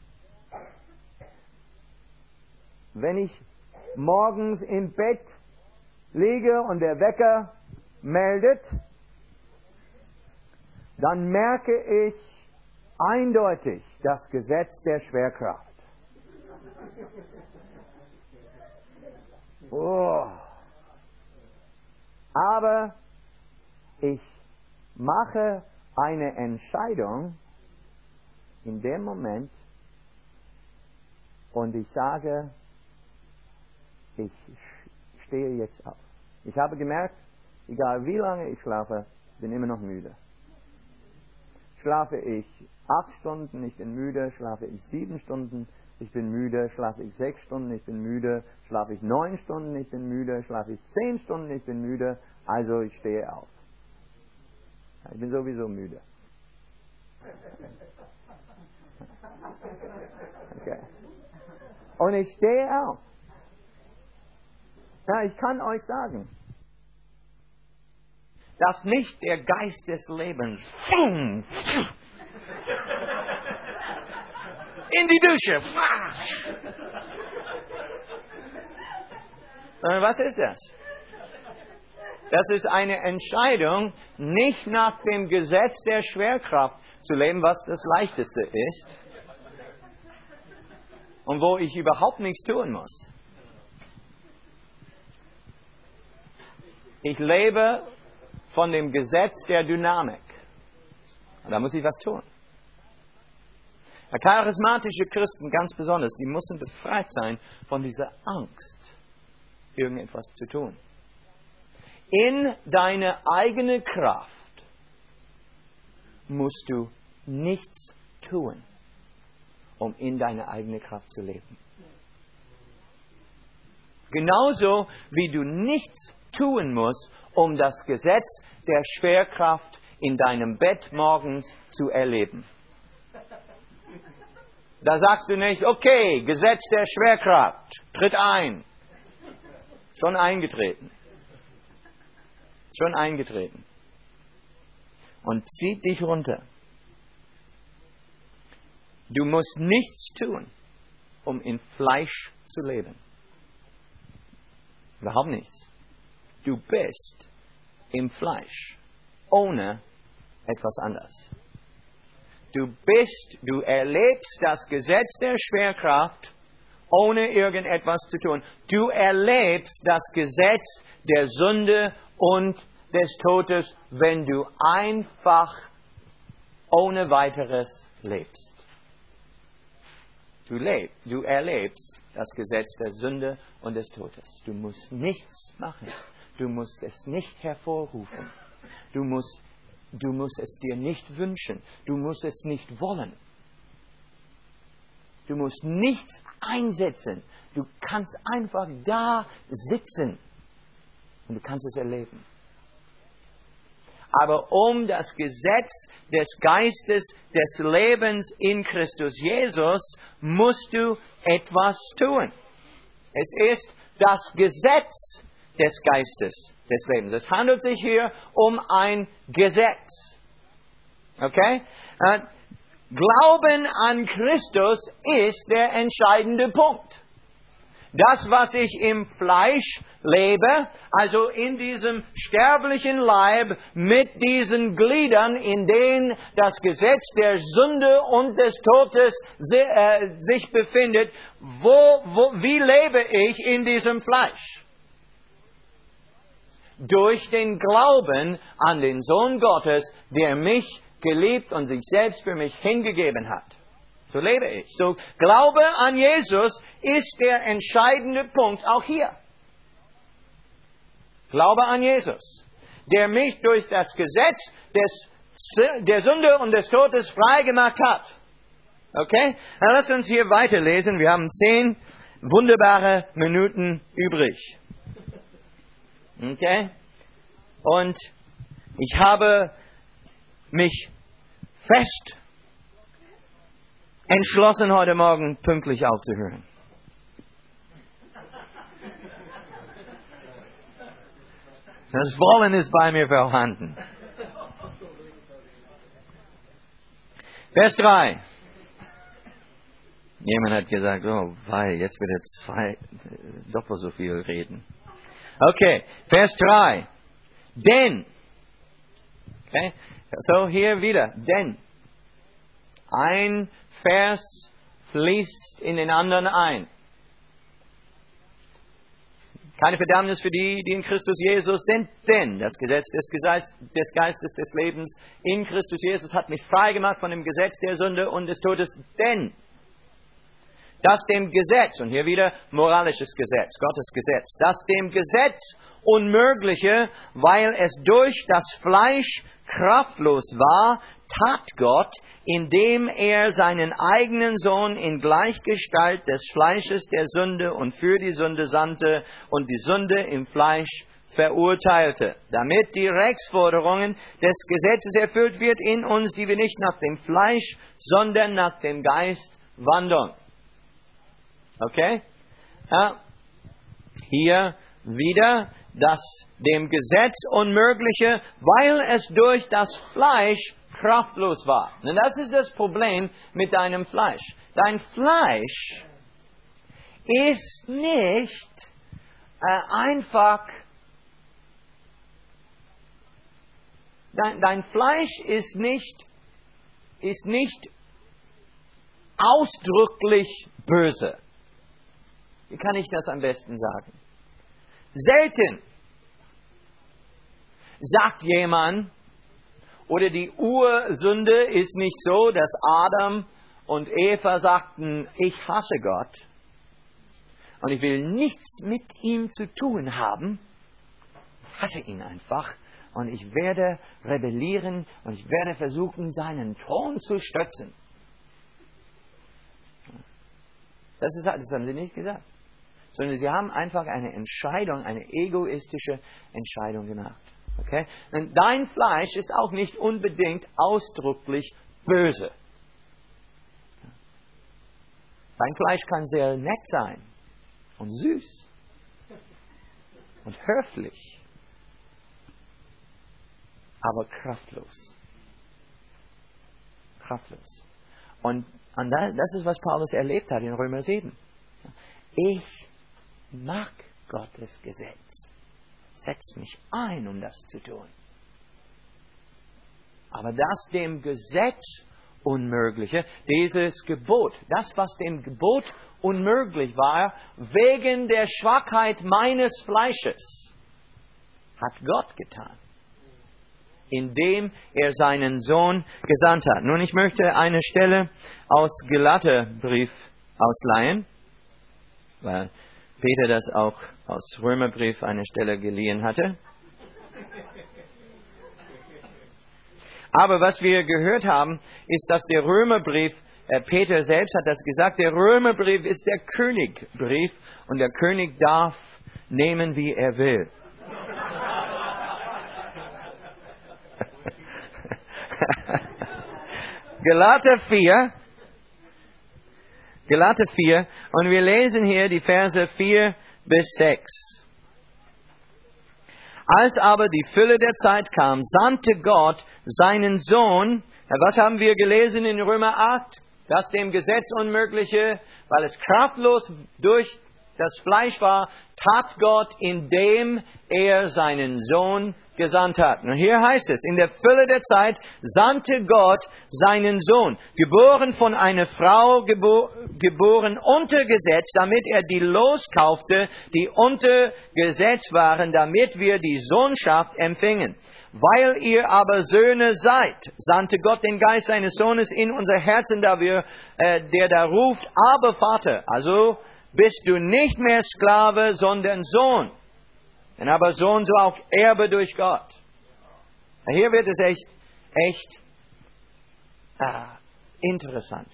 wenn ich morgens im Bett liege und der Wecker meldet, dann merke ich eindeutig das Gesetz der Schwerkraft. Oh. Aber ich mache eine Entscheidung in dem Moment und ich sage, ich stehe jetzt auf. Ich habe gemerkt, egal wie lange ich schlafe, bin immer noch müde. Schlafe ich 8 Stunden, ich bin müde. Schlafe ich 7 Stunden, ich bin müde. Schlafe ich 6 Stunden, ich bin müde. Schlafe ich 9 Stunden, ich bin müde. Schlafe ich 10 Stunden, ich bin müde. Also ich stehe auf. Ich bin sowieso müde. Okay. Und ich stehe auf. Ja, ich kann euch sagen, dass nicht der Geist des Lebens in die Dusche. Sondern was ist das? Das ist eine Entscheidung, nicht nach dem Gesetz der Schwerkraft zu leben, was das Leichteste ist und wo ich überhaupt nichts tun muss. Ich lebe von dem Gesetz der Dynamik. Und da muss ich was tun. Charismatische Christen ganz besonders, die müssen befreit sein von dieser Angst, irgendetwas zu tun. In deine eigene Kraft musst du nichts tun, um in deine eigene Kraft zu leben. Genauso wie du nichts tun musst, um das Gesetz der Schwerkraft in deinem Bett morgens zu erleben. Da sagst du nicht, okay, Gesetz der Schwerkraft, tritt ein. Schon eingetreten. Schon eingetreten. Und zieht dich runter. Du musst nichts tun, um in Fleisch zu leben. Überhaupt nichts. Du bist im Fleisch, ohne etwas anderes. Du erlebst das Gesetz der Schwerkraft, ohne irgendetwas zu tun. Du erlebst das Gesetz der Sünde und des Todes, wenn du einfach ohne weiteres lebst. Du erlebst das Gesetz der Sünde und des Todes. Du musst nichts machen. Du musst es nicht hervorrufen. Du musst es dir nicht wünschen. Du musst es nicht wollen. Du musst nichts einsetzen. Du kannst einfach da sitzen und du kannst es erleben. Aber um das Gesetz des Geistes des Lebens in Christus Jesus musst du etwas tun. Es ist das Gesetz des Geistes des Lebens. Es handelt sich hier um ein Gesetz. Okay? Glauben an Christus ist der entscheidende Punkt. Das, was ich im Fleisch lebe, also in diesem sterblichen Leib mit diesen Gliedern, in denen das Gesetz der Sünde und des Todes sich befindet, wie lebe ich in diesem Fleisch? Durch den Glauben an den Sohn Gottes, der mich geliebt und sich selbst für mich hingegeben hat. So lebe ich. So Glaube an Jesus ist der entscheidende Punkt auch hier. Glaube an Jesus, der mich durch das Gesetz des der Sünde und des Todes freigemacht hat. Okay? Dann lass uns hier weiterlesen. Wir haben 10 wunderbare Minuten übrig. Okay? Und ich habe mich fest entschlossen, heute Morgen pünktlich aufzuhören. Das Wollen ist bei mir vorhanden. Vers 3. Jemand hat gesagt, oh, weil jetzt wird er doppelt so viel reden. Okay, Vers 3. Denn. Okay, so hier wieder. Denn. Ein Vers fließt in den anderen ein. Keine Verdammnis für die, die in Christus Jesus sind, denn das Gesetz des Geistes des Lebens in Christus Jesus hat mich freigemacht von dem Gesetz der Sünde und des Todes, denn das dem Gesetz, und hier wieder moralisches Gesetz, Gottes Gesetz, das dem Gesetz Unmögliche, weil es durch das Fleisch kraftlos war, tat Gott, indem er seinen eigenen Sohn in Gleichgestalt des Fleisches der Sünde und für die Sünde sandte und die Sünde im Fleisch verurteilte, damit die Rechtsforderungen des Gesetzes erfüllt wird in uns, die wir nicht nach dem Fleisch, sondern nach dem Geist wandeln. Okay? Ja. Hier wieder das dem Gesetz Unmögliche, weil es durch das Fleisch kraftlos war. Und das ist das Problem mit deinem Fleisch. Dein Fleisch ist nicht einfach. Dein Fleisch ist nicht ausdrücklich böse. Wie kann ich das am besten sagen? Selten sagt jemand, oder die Ursünde ist nicht so, dass Adam und Eva sagten, ich hasse Gott und ich will nichts mit ihm zu tun haben. Ich hasse ihn einfach und ich werde rebellieren und ich werde versuchen, seinen Thron zu stürzen. Das haben sie nicht gesagt. Sondern sie haben einfach eine Entscheidung, eine egoistische Entscheidung gemacht. Okay? Und dein Fleisch ist auch nicht unbedingt ausdrücklich böse. Dein Fleisch kann sehr nett sein und süß und höflich, aber kraftlos. Kraftlos. Und das ist, was Paulus erlebt hat in Römer 7. Ich mag Gottes Gesetz. Setz mich ein, um das zu tun. Aber das dem Gesetz Unmögliche, dieses Gebot, das, was dem Gebot unmöglich war, wegen der Schwachheit meines Fleisches, hat Gott getan, indem er seinen Sohn gesandt hat. Nun, ich möchte eine Stelle aus Galaterbrief ausleihen, weil Peter das auch aus Römerbrief eine Stelle geliehen hatte. Aber was wir gehört haben, ist, dass der Römerbrief, Peter selbst hat das gesagt, der Römerbrief ist der Königbrief und der König darf nehmen, wie er will. Galater 4, und wir lesen hier die Verse 4 bis 6. Als aber die Fülle der Zeit kam, sandte Gott seinen Sohn. Was haben wir gelesen in Römer 8? Das dem Gesetz Unmögliche, weil es kraftlos durch das Fleisch war, tat Gott, indem er seinen Sohn gesandt hat. Und hier heißt es, in der Fülle der Zeit sandte Gott seinen Sohn, geboren von einer Frau, geboren unter Gesetz, damit er die loskaufte, die unter Gesetz waren, damit wir die Sohnschaft empfingen. Weil ihr aber Söhne seid, sandte Gott den Geist seines Sohnes in unser Herzen, der da ruft, aber Vater, also bist du nicht mehr Sklave, sondern Sohn. Denn aber Sohn, so auch Erbe durch Gott. Hier wird es echt echt interessant.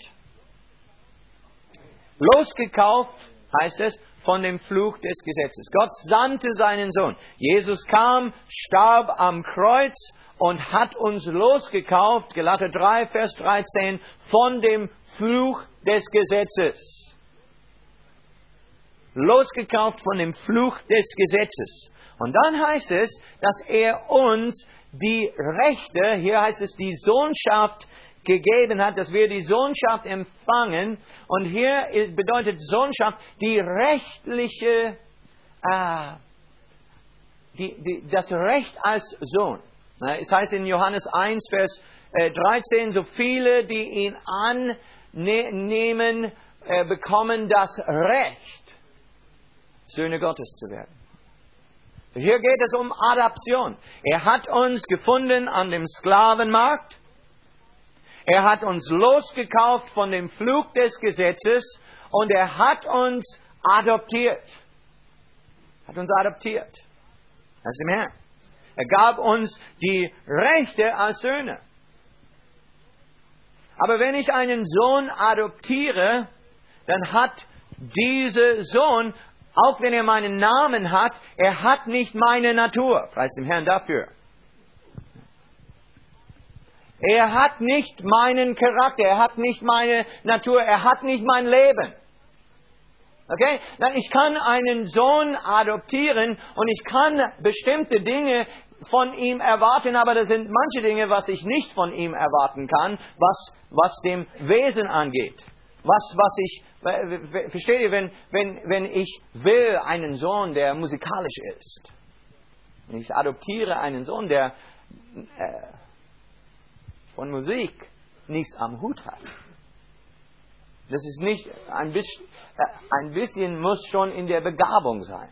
Losgekauft heißt es von dem Fluch des Gesetzes. Gott sandte seinen Sohn. Jesus kam, starb am Kreuz und hat uns losgekauft, Galater 3, Vers 13, von dem Fluch des Gesetzes. Losgekauft von dem Fluch des Gesetzes. Und dann heißt es, dass er uns die Rechte, hier heißt es die Sohnschaft, gegeben hat, dass wir die Sohnschaft empfangen. Und hier bedeutet Sohnschaft die rechtliche, das Recht als Sohn. Es heißt in Johannes 1, Vers 13, so viele, die ihn annehmen, bekommen das Recht, Söhne Gottes zu werden. Hier geht es um Adoption. Er hat uns gefunden an dem Sklavenmarkt. Er hat uns losgekauft von dem Fluch des Gesetzes und er hat uns adoptiert. Hat uns adoptiert. Das ist im Herrn. Er gab uns die Rechte als Söhne. Aber wenn ich einen Sohn adoptiere, dann hat dieser Sohn, auch wenn er meinen Namen hat, er hat nicht meine Natur. Preis dem Herrn dafür. Er hat nicht meinen Charakter, er hat nicht meine Natur, er hat nicht mein Leben. Okay? Ich kann einen Sohn adoptieren und ich kann bestimmte Dinge von ihm erwarten, aber das sind manche Dinge, was ich nicht von ihm erwarten kann, was dem Wesen angeht. Versteht ihr, wenn ich will einen Sohn, der musikalisch ist, ich adoptiere einen Sohn, der von Musik nichts am Hut hat. Das ist nicht, ein bisschen muss schon in der Begabung sein.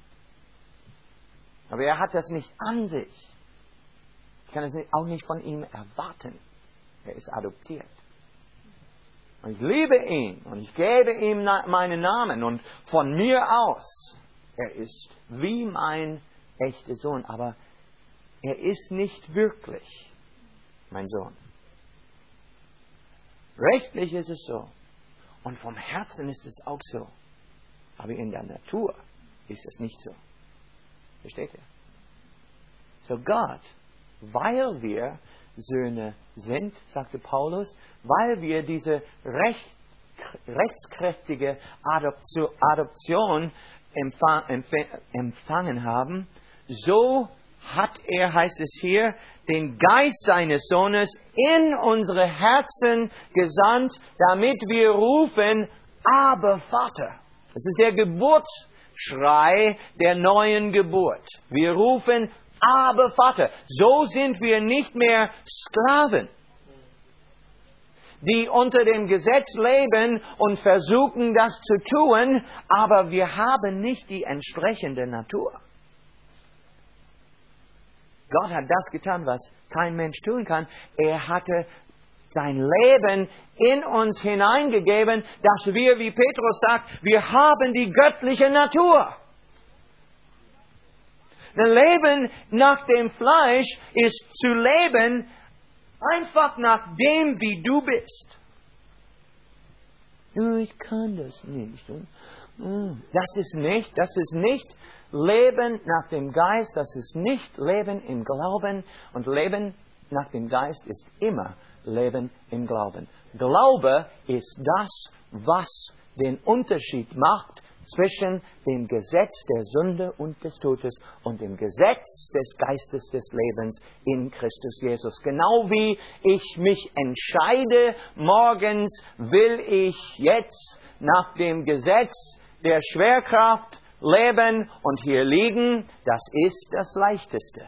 Aber er hat das nicht an sich. Ich kann es auch nicht von ihm erwarten. Er ist adoptiert. Und ich liebe ihn und ich gebe ihm meinen Namen und von mir aus, er ist wie mein echter Sohn, aber er ist nicht wirklich mein Sohn. Rechtlich ist es so. Und vom Herzen ist es auch so. Aber in der Natur ist es nicht so. Versteht ihr? So Gott, weil wir Söhne sind, sagte Paulus, weil wir diese rechtskräftige Adoption empfangen haben, so hat er, heißt es hier, den Geist seines Sohnes in unsere Herzen gesandt, damit wir rufen, aber Vater. Das ist der Geburtsschrei der neuen Geburt. Wir rufen, aber Vater. So sind wir nicht mehr Sklaven, die unter dem Gesetz leben und versuchen, das zu tun, aber wir haben nicht die entsprechende Natur. Gott hat das getan, was kein Mensch tun kann. Er hatte sein Leben in uns hineingegeben, dass wir, wie Petrus sagt, wir haben die göttliche Natur. Das Leben nach dem Fleisch ist zu leben einfach nach dem, wie du bist. Ich kann das nicht. Das ist nicht Leben nach dem Geist, das ist nicht Leben im Glauben. Und Leben nach dem Geist ist immer Leben im Glauben. Glaube ist das, was den Unterschied macht zwischen dem Gesetz der Sünde und des Todes und dem Gesetz des Geistes des Lebens in Christus Jesus. Genau wie ich mich entscheide, morgens will ich jetzt nach dem Gesetz der Schwerkraft leben und hier liegen, das ist das Leichteste.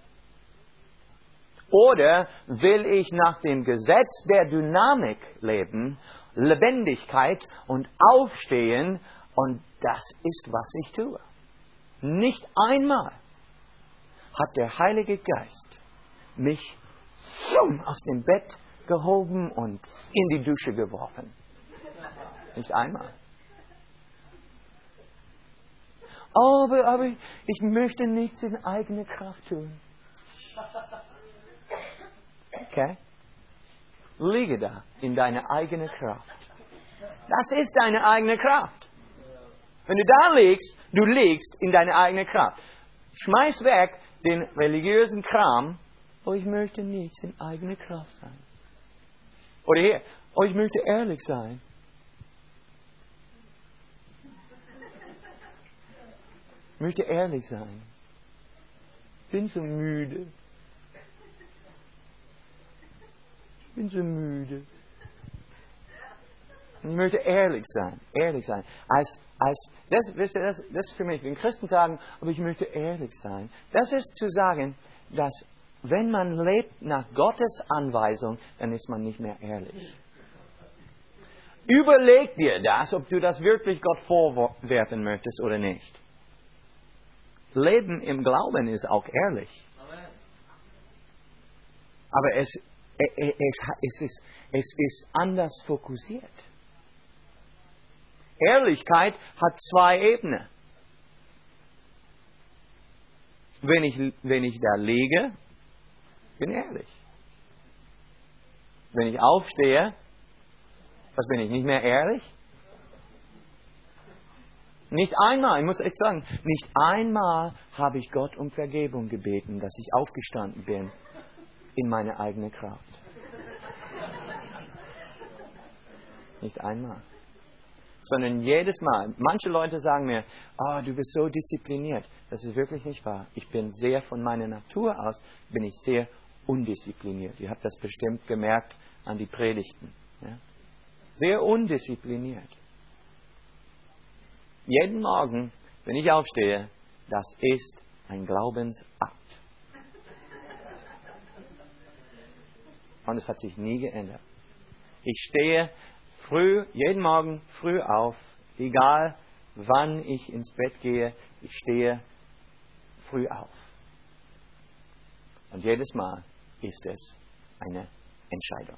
Oder will ich nach dem Gesetz der Dynamik leben, Lebendigkeit und aufstehen, und das ist, was ich tue. Nicht einmal hat der Heilige Geist mich aus dem Bett gehoben und in die Dusche geworfen. Nicht einmal. Aber ich möchte nichts in eigener Kraft tun. Okay? Liege da in deiner eigenen Kraft. Das ist deine eigene Kraft. Wenn du da liegst, du liegst in deiner eigenen Kraft. Schmeiß weg den religiösen Kram. Oh, ich möchte nichts in eigener Kraft sein. Oder hier, oh, ich möchte ehrlich sein. Ich möchte ehrlich sein. Bin so müde. Bin so müde. Ich möchte ehrlich sein. Ehrlich sein. Das ist für mich, wenn Christen sagen, aber ich möchte ehrlich sein. Das ist zu sagen, dass wenn man lebt nach Gottes Anweisung, dann ist man nicht mehr ehrlich. Überleg dir das, ob du das wirklich Gott vorwerfen möchtest oder nicht. Leben im Glauben ist auch ehrlich. Aber es ist anders fokussiert. Ehrlichkeit hat zwei Ebenen. Wenn ich da liege, bin ich ehrlich. Wenn ich aufstehe, was bin ich, nicht mehr ehrlich? Nicht einmal, ich muss echt sagen, nicht einmal habe ich Gott um Vergebung gebeten, dass ich aufgestanden bin in meine eigene Kraft. Nicht einmal. Sondern jedes Mal. Manche Leute sagen mir, oh, du bist so diszipliniert. Das ist wirklich nicht wahr. Ich bin sehr von meiner Natur aus, bin ich sehr undiszipliniert. Ihr habt das bestimmt gemerkt an die Predigten. Ja? Sehr undiszipliniert. Jeden Morgen, wenn ich aufstehe, das ist ein Glaubensakt. Und es hat sich nie geändert. Ich stehe jeden Morgen früh auf, egal wann ich ins Bett gehe, ich stehe früh auf. Und jedes Mal ist es eine Entscheidung.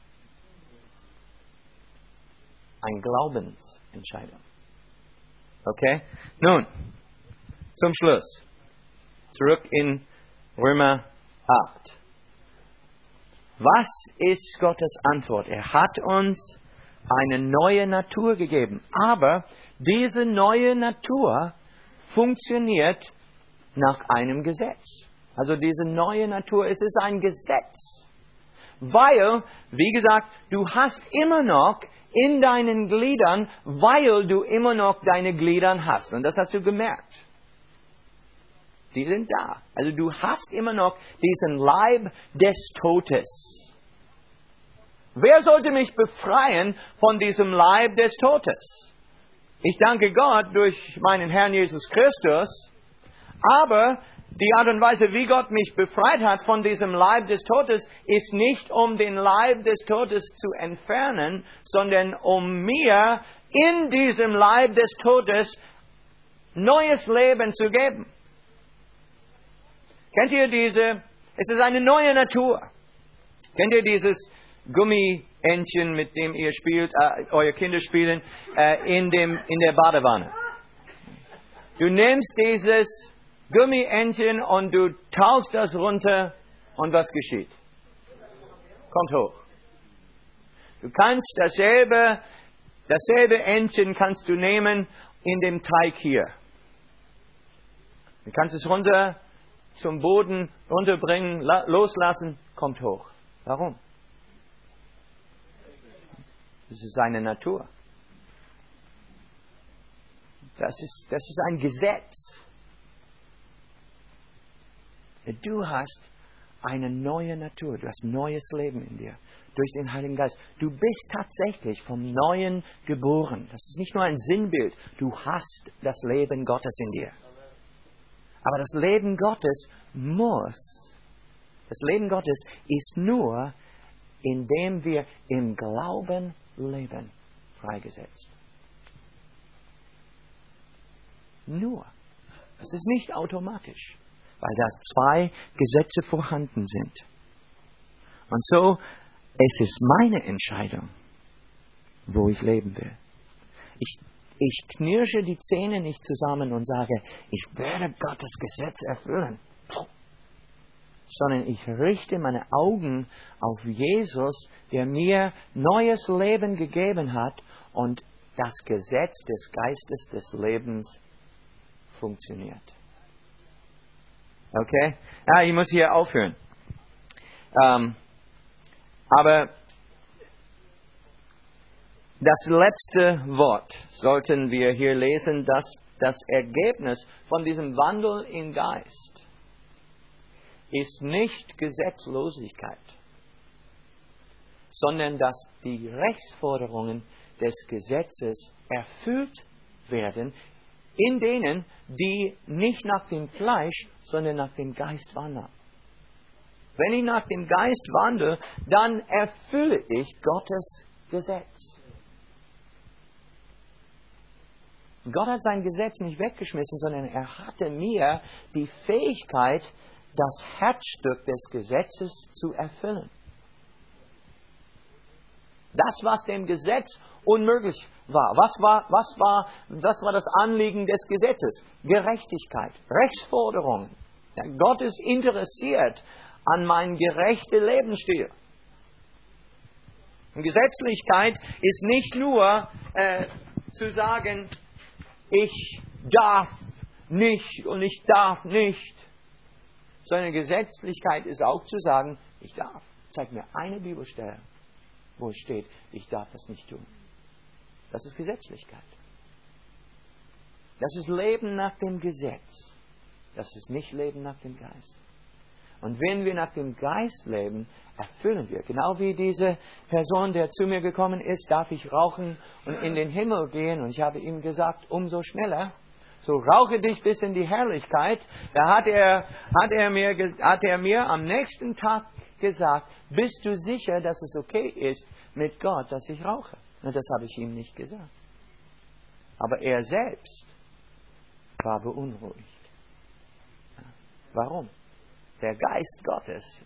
Eine Glaubensentscheidung. Okay? Nun, zum Schluss. Zurück in Römer 8. Was ist Gottes Antwort? Er hat uns eine neue Natur gegeben. Aber diese neue Natur funktioniert nach einem Gesetz. Also diese neue Natur, es ist ein Gesetz. Weil, wie gesagt, du hast immer noch in deinen Gliedern, weil du immer noch deine Gliedern hast. Und das hast du gemerkt. Die sind da. Also du hast immer noch diesen Leib des Todes. Wer sollte mich befreien von diesem Leib des Todes? Ich danke Gott durch meinen Herrn Jesus Christus, aber die Art und Weise, wie Gott mich befreit hat von diesem Leib des Todes, ist nicht, um den Leib des Todes zu entfernen, sondern um mir in diesem Leib des Todes neues Leben zu geben. Kennt ihr es ist eine neue Natur. Kennt ihr dieses Gummientchen, mit dem ihr spielt, eure Kinder spielen, in der Badewanne? Du nimmst dieses Gummientchen und du tauchst das runter und was geschieht? Kommt hoch. Du kannst dasselbe Entchen kannst du nehmen in dem Teig hier. Du kannst es runter zum Boden runterbringen, loslassen, kommt hoch. Warum? Das ist seine Natur. Das ist ein Gesetz. Du hast eine neue Natur, du hast neues Leben in dir durch den Heiligen Geist. Du bist tatsächlich vom Neuen geboren. Das ist nicht nur ein Sinnbild. Du hast das Leben Gottes in dir. Aber das Leben Gottes ist nur, indem wir im Glauben leben, freigesetzt. Nur. Das ist nicht automatisch, weil da zwei Gesetze vorhanden sind. Und so, es ist meine Entscheidung, wo ich leben will. Ich knirsche die Zähne nicht zusammen und sage, ich werde Gottes Gesetz erfüllen. sondern ich richte meine Augen auf Jesus, der mir neues Leben gegeben hat und das Gesetz des Geistes des Lebens funktioniert. Okay? Ja, ich muss hier aufhören. Aber das letzte Wort sollten wir hier lesen, dass das Ergebnis von diesem Wandel im Geist ist nicht Gesetzlosigkeit, sondern dass die Rechtsforderungen des Gesetzes erfüllt werden, in denen, die nicht nach dem Fleisch, sondern nach dem Geist wandern. Wenn ich nach dem Geist wandle, dann erfülle ich Gottes Gesetz. Gott hat sein Gesetz nicht weggeschmissen, sondern er hatte mir die Fähigkeit, das Herzstück des Gesetzes zu erfüllen. Das, was dem Gesetz unmöglich war. Was war das Anliegen des Gesetzes? Gerechtigkeit, Rechtsforderungen. Ja, Gott ist interessiert an meinem gerechten Lebensstil. Und Gesetzlichkeit ist nicht nur zu sagen, ich darf nicht und ich darf nicht, sondern Gesetzlichkeit ist auch zu sagen, ich darf. Zeig mir eine Bibelstelle, wo es steht, ich darf das nicht tun. Das ist Gesetzlichkeit. Das ist Leben nach dem Gesetz. Das ist nicht Leben nach dem Geist. Und wenn wir nach dem Geist leben, erfüllen wir. Genau wie diese Person, der zu mir gekommen ist, darf ich rauchen und in den Himmel gehen. Und ich habe ihm gesagt, umso schneller. So rauche dich bis in die Herrlichkeit. Da hat er mir am nächsten Tag gesagt, bist du sicher, dass es okay ist mit Gott, dass ich rauche? Und das habe ich ihm nicht gesagt. Aber er selbst war beunruhigt. Warum? Der Geist Gottes.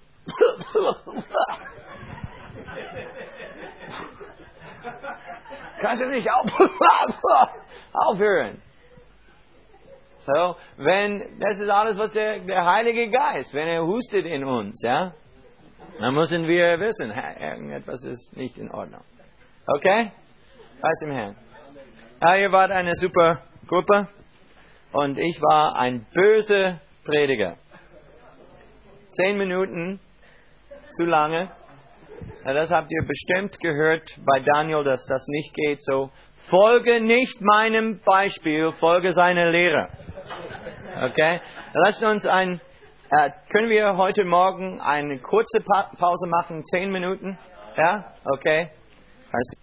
Kannst du nicht aufhören? So, das ist alles, was der Heilige Geist, wenn er hustet in uns, ja, dann müssen wir wissen, irgendetwas ist nicht in Ordnung. Okay? Preis dem Herrn. Ja, ihr wart eine super Gruppe und ich war ein böser Prediger. 10 Minuten zu lange. Ja, das habt ihr bestimmt gehört bei Daniel, dass das nicht geht. So, folge nicht meinem Beispiel, folge seiner Lehre. Okay? Lasst uns können wir heute Morgen eine kurze Pause machen? 10 Minuten? Ja? Okay.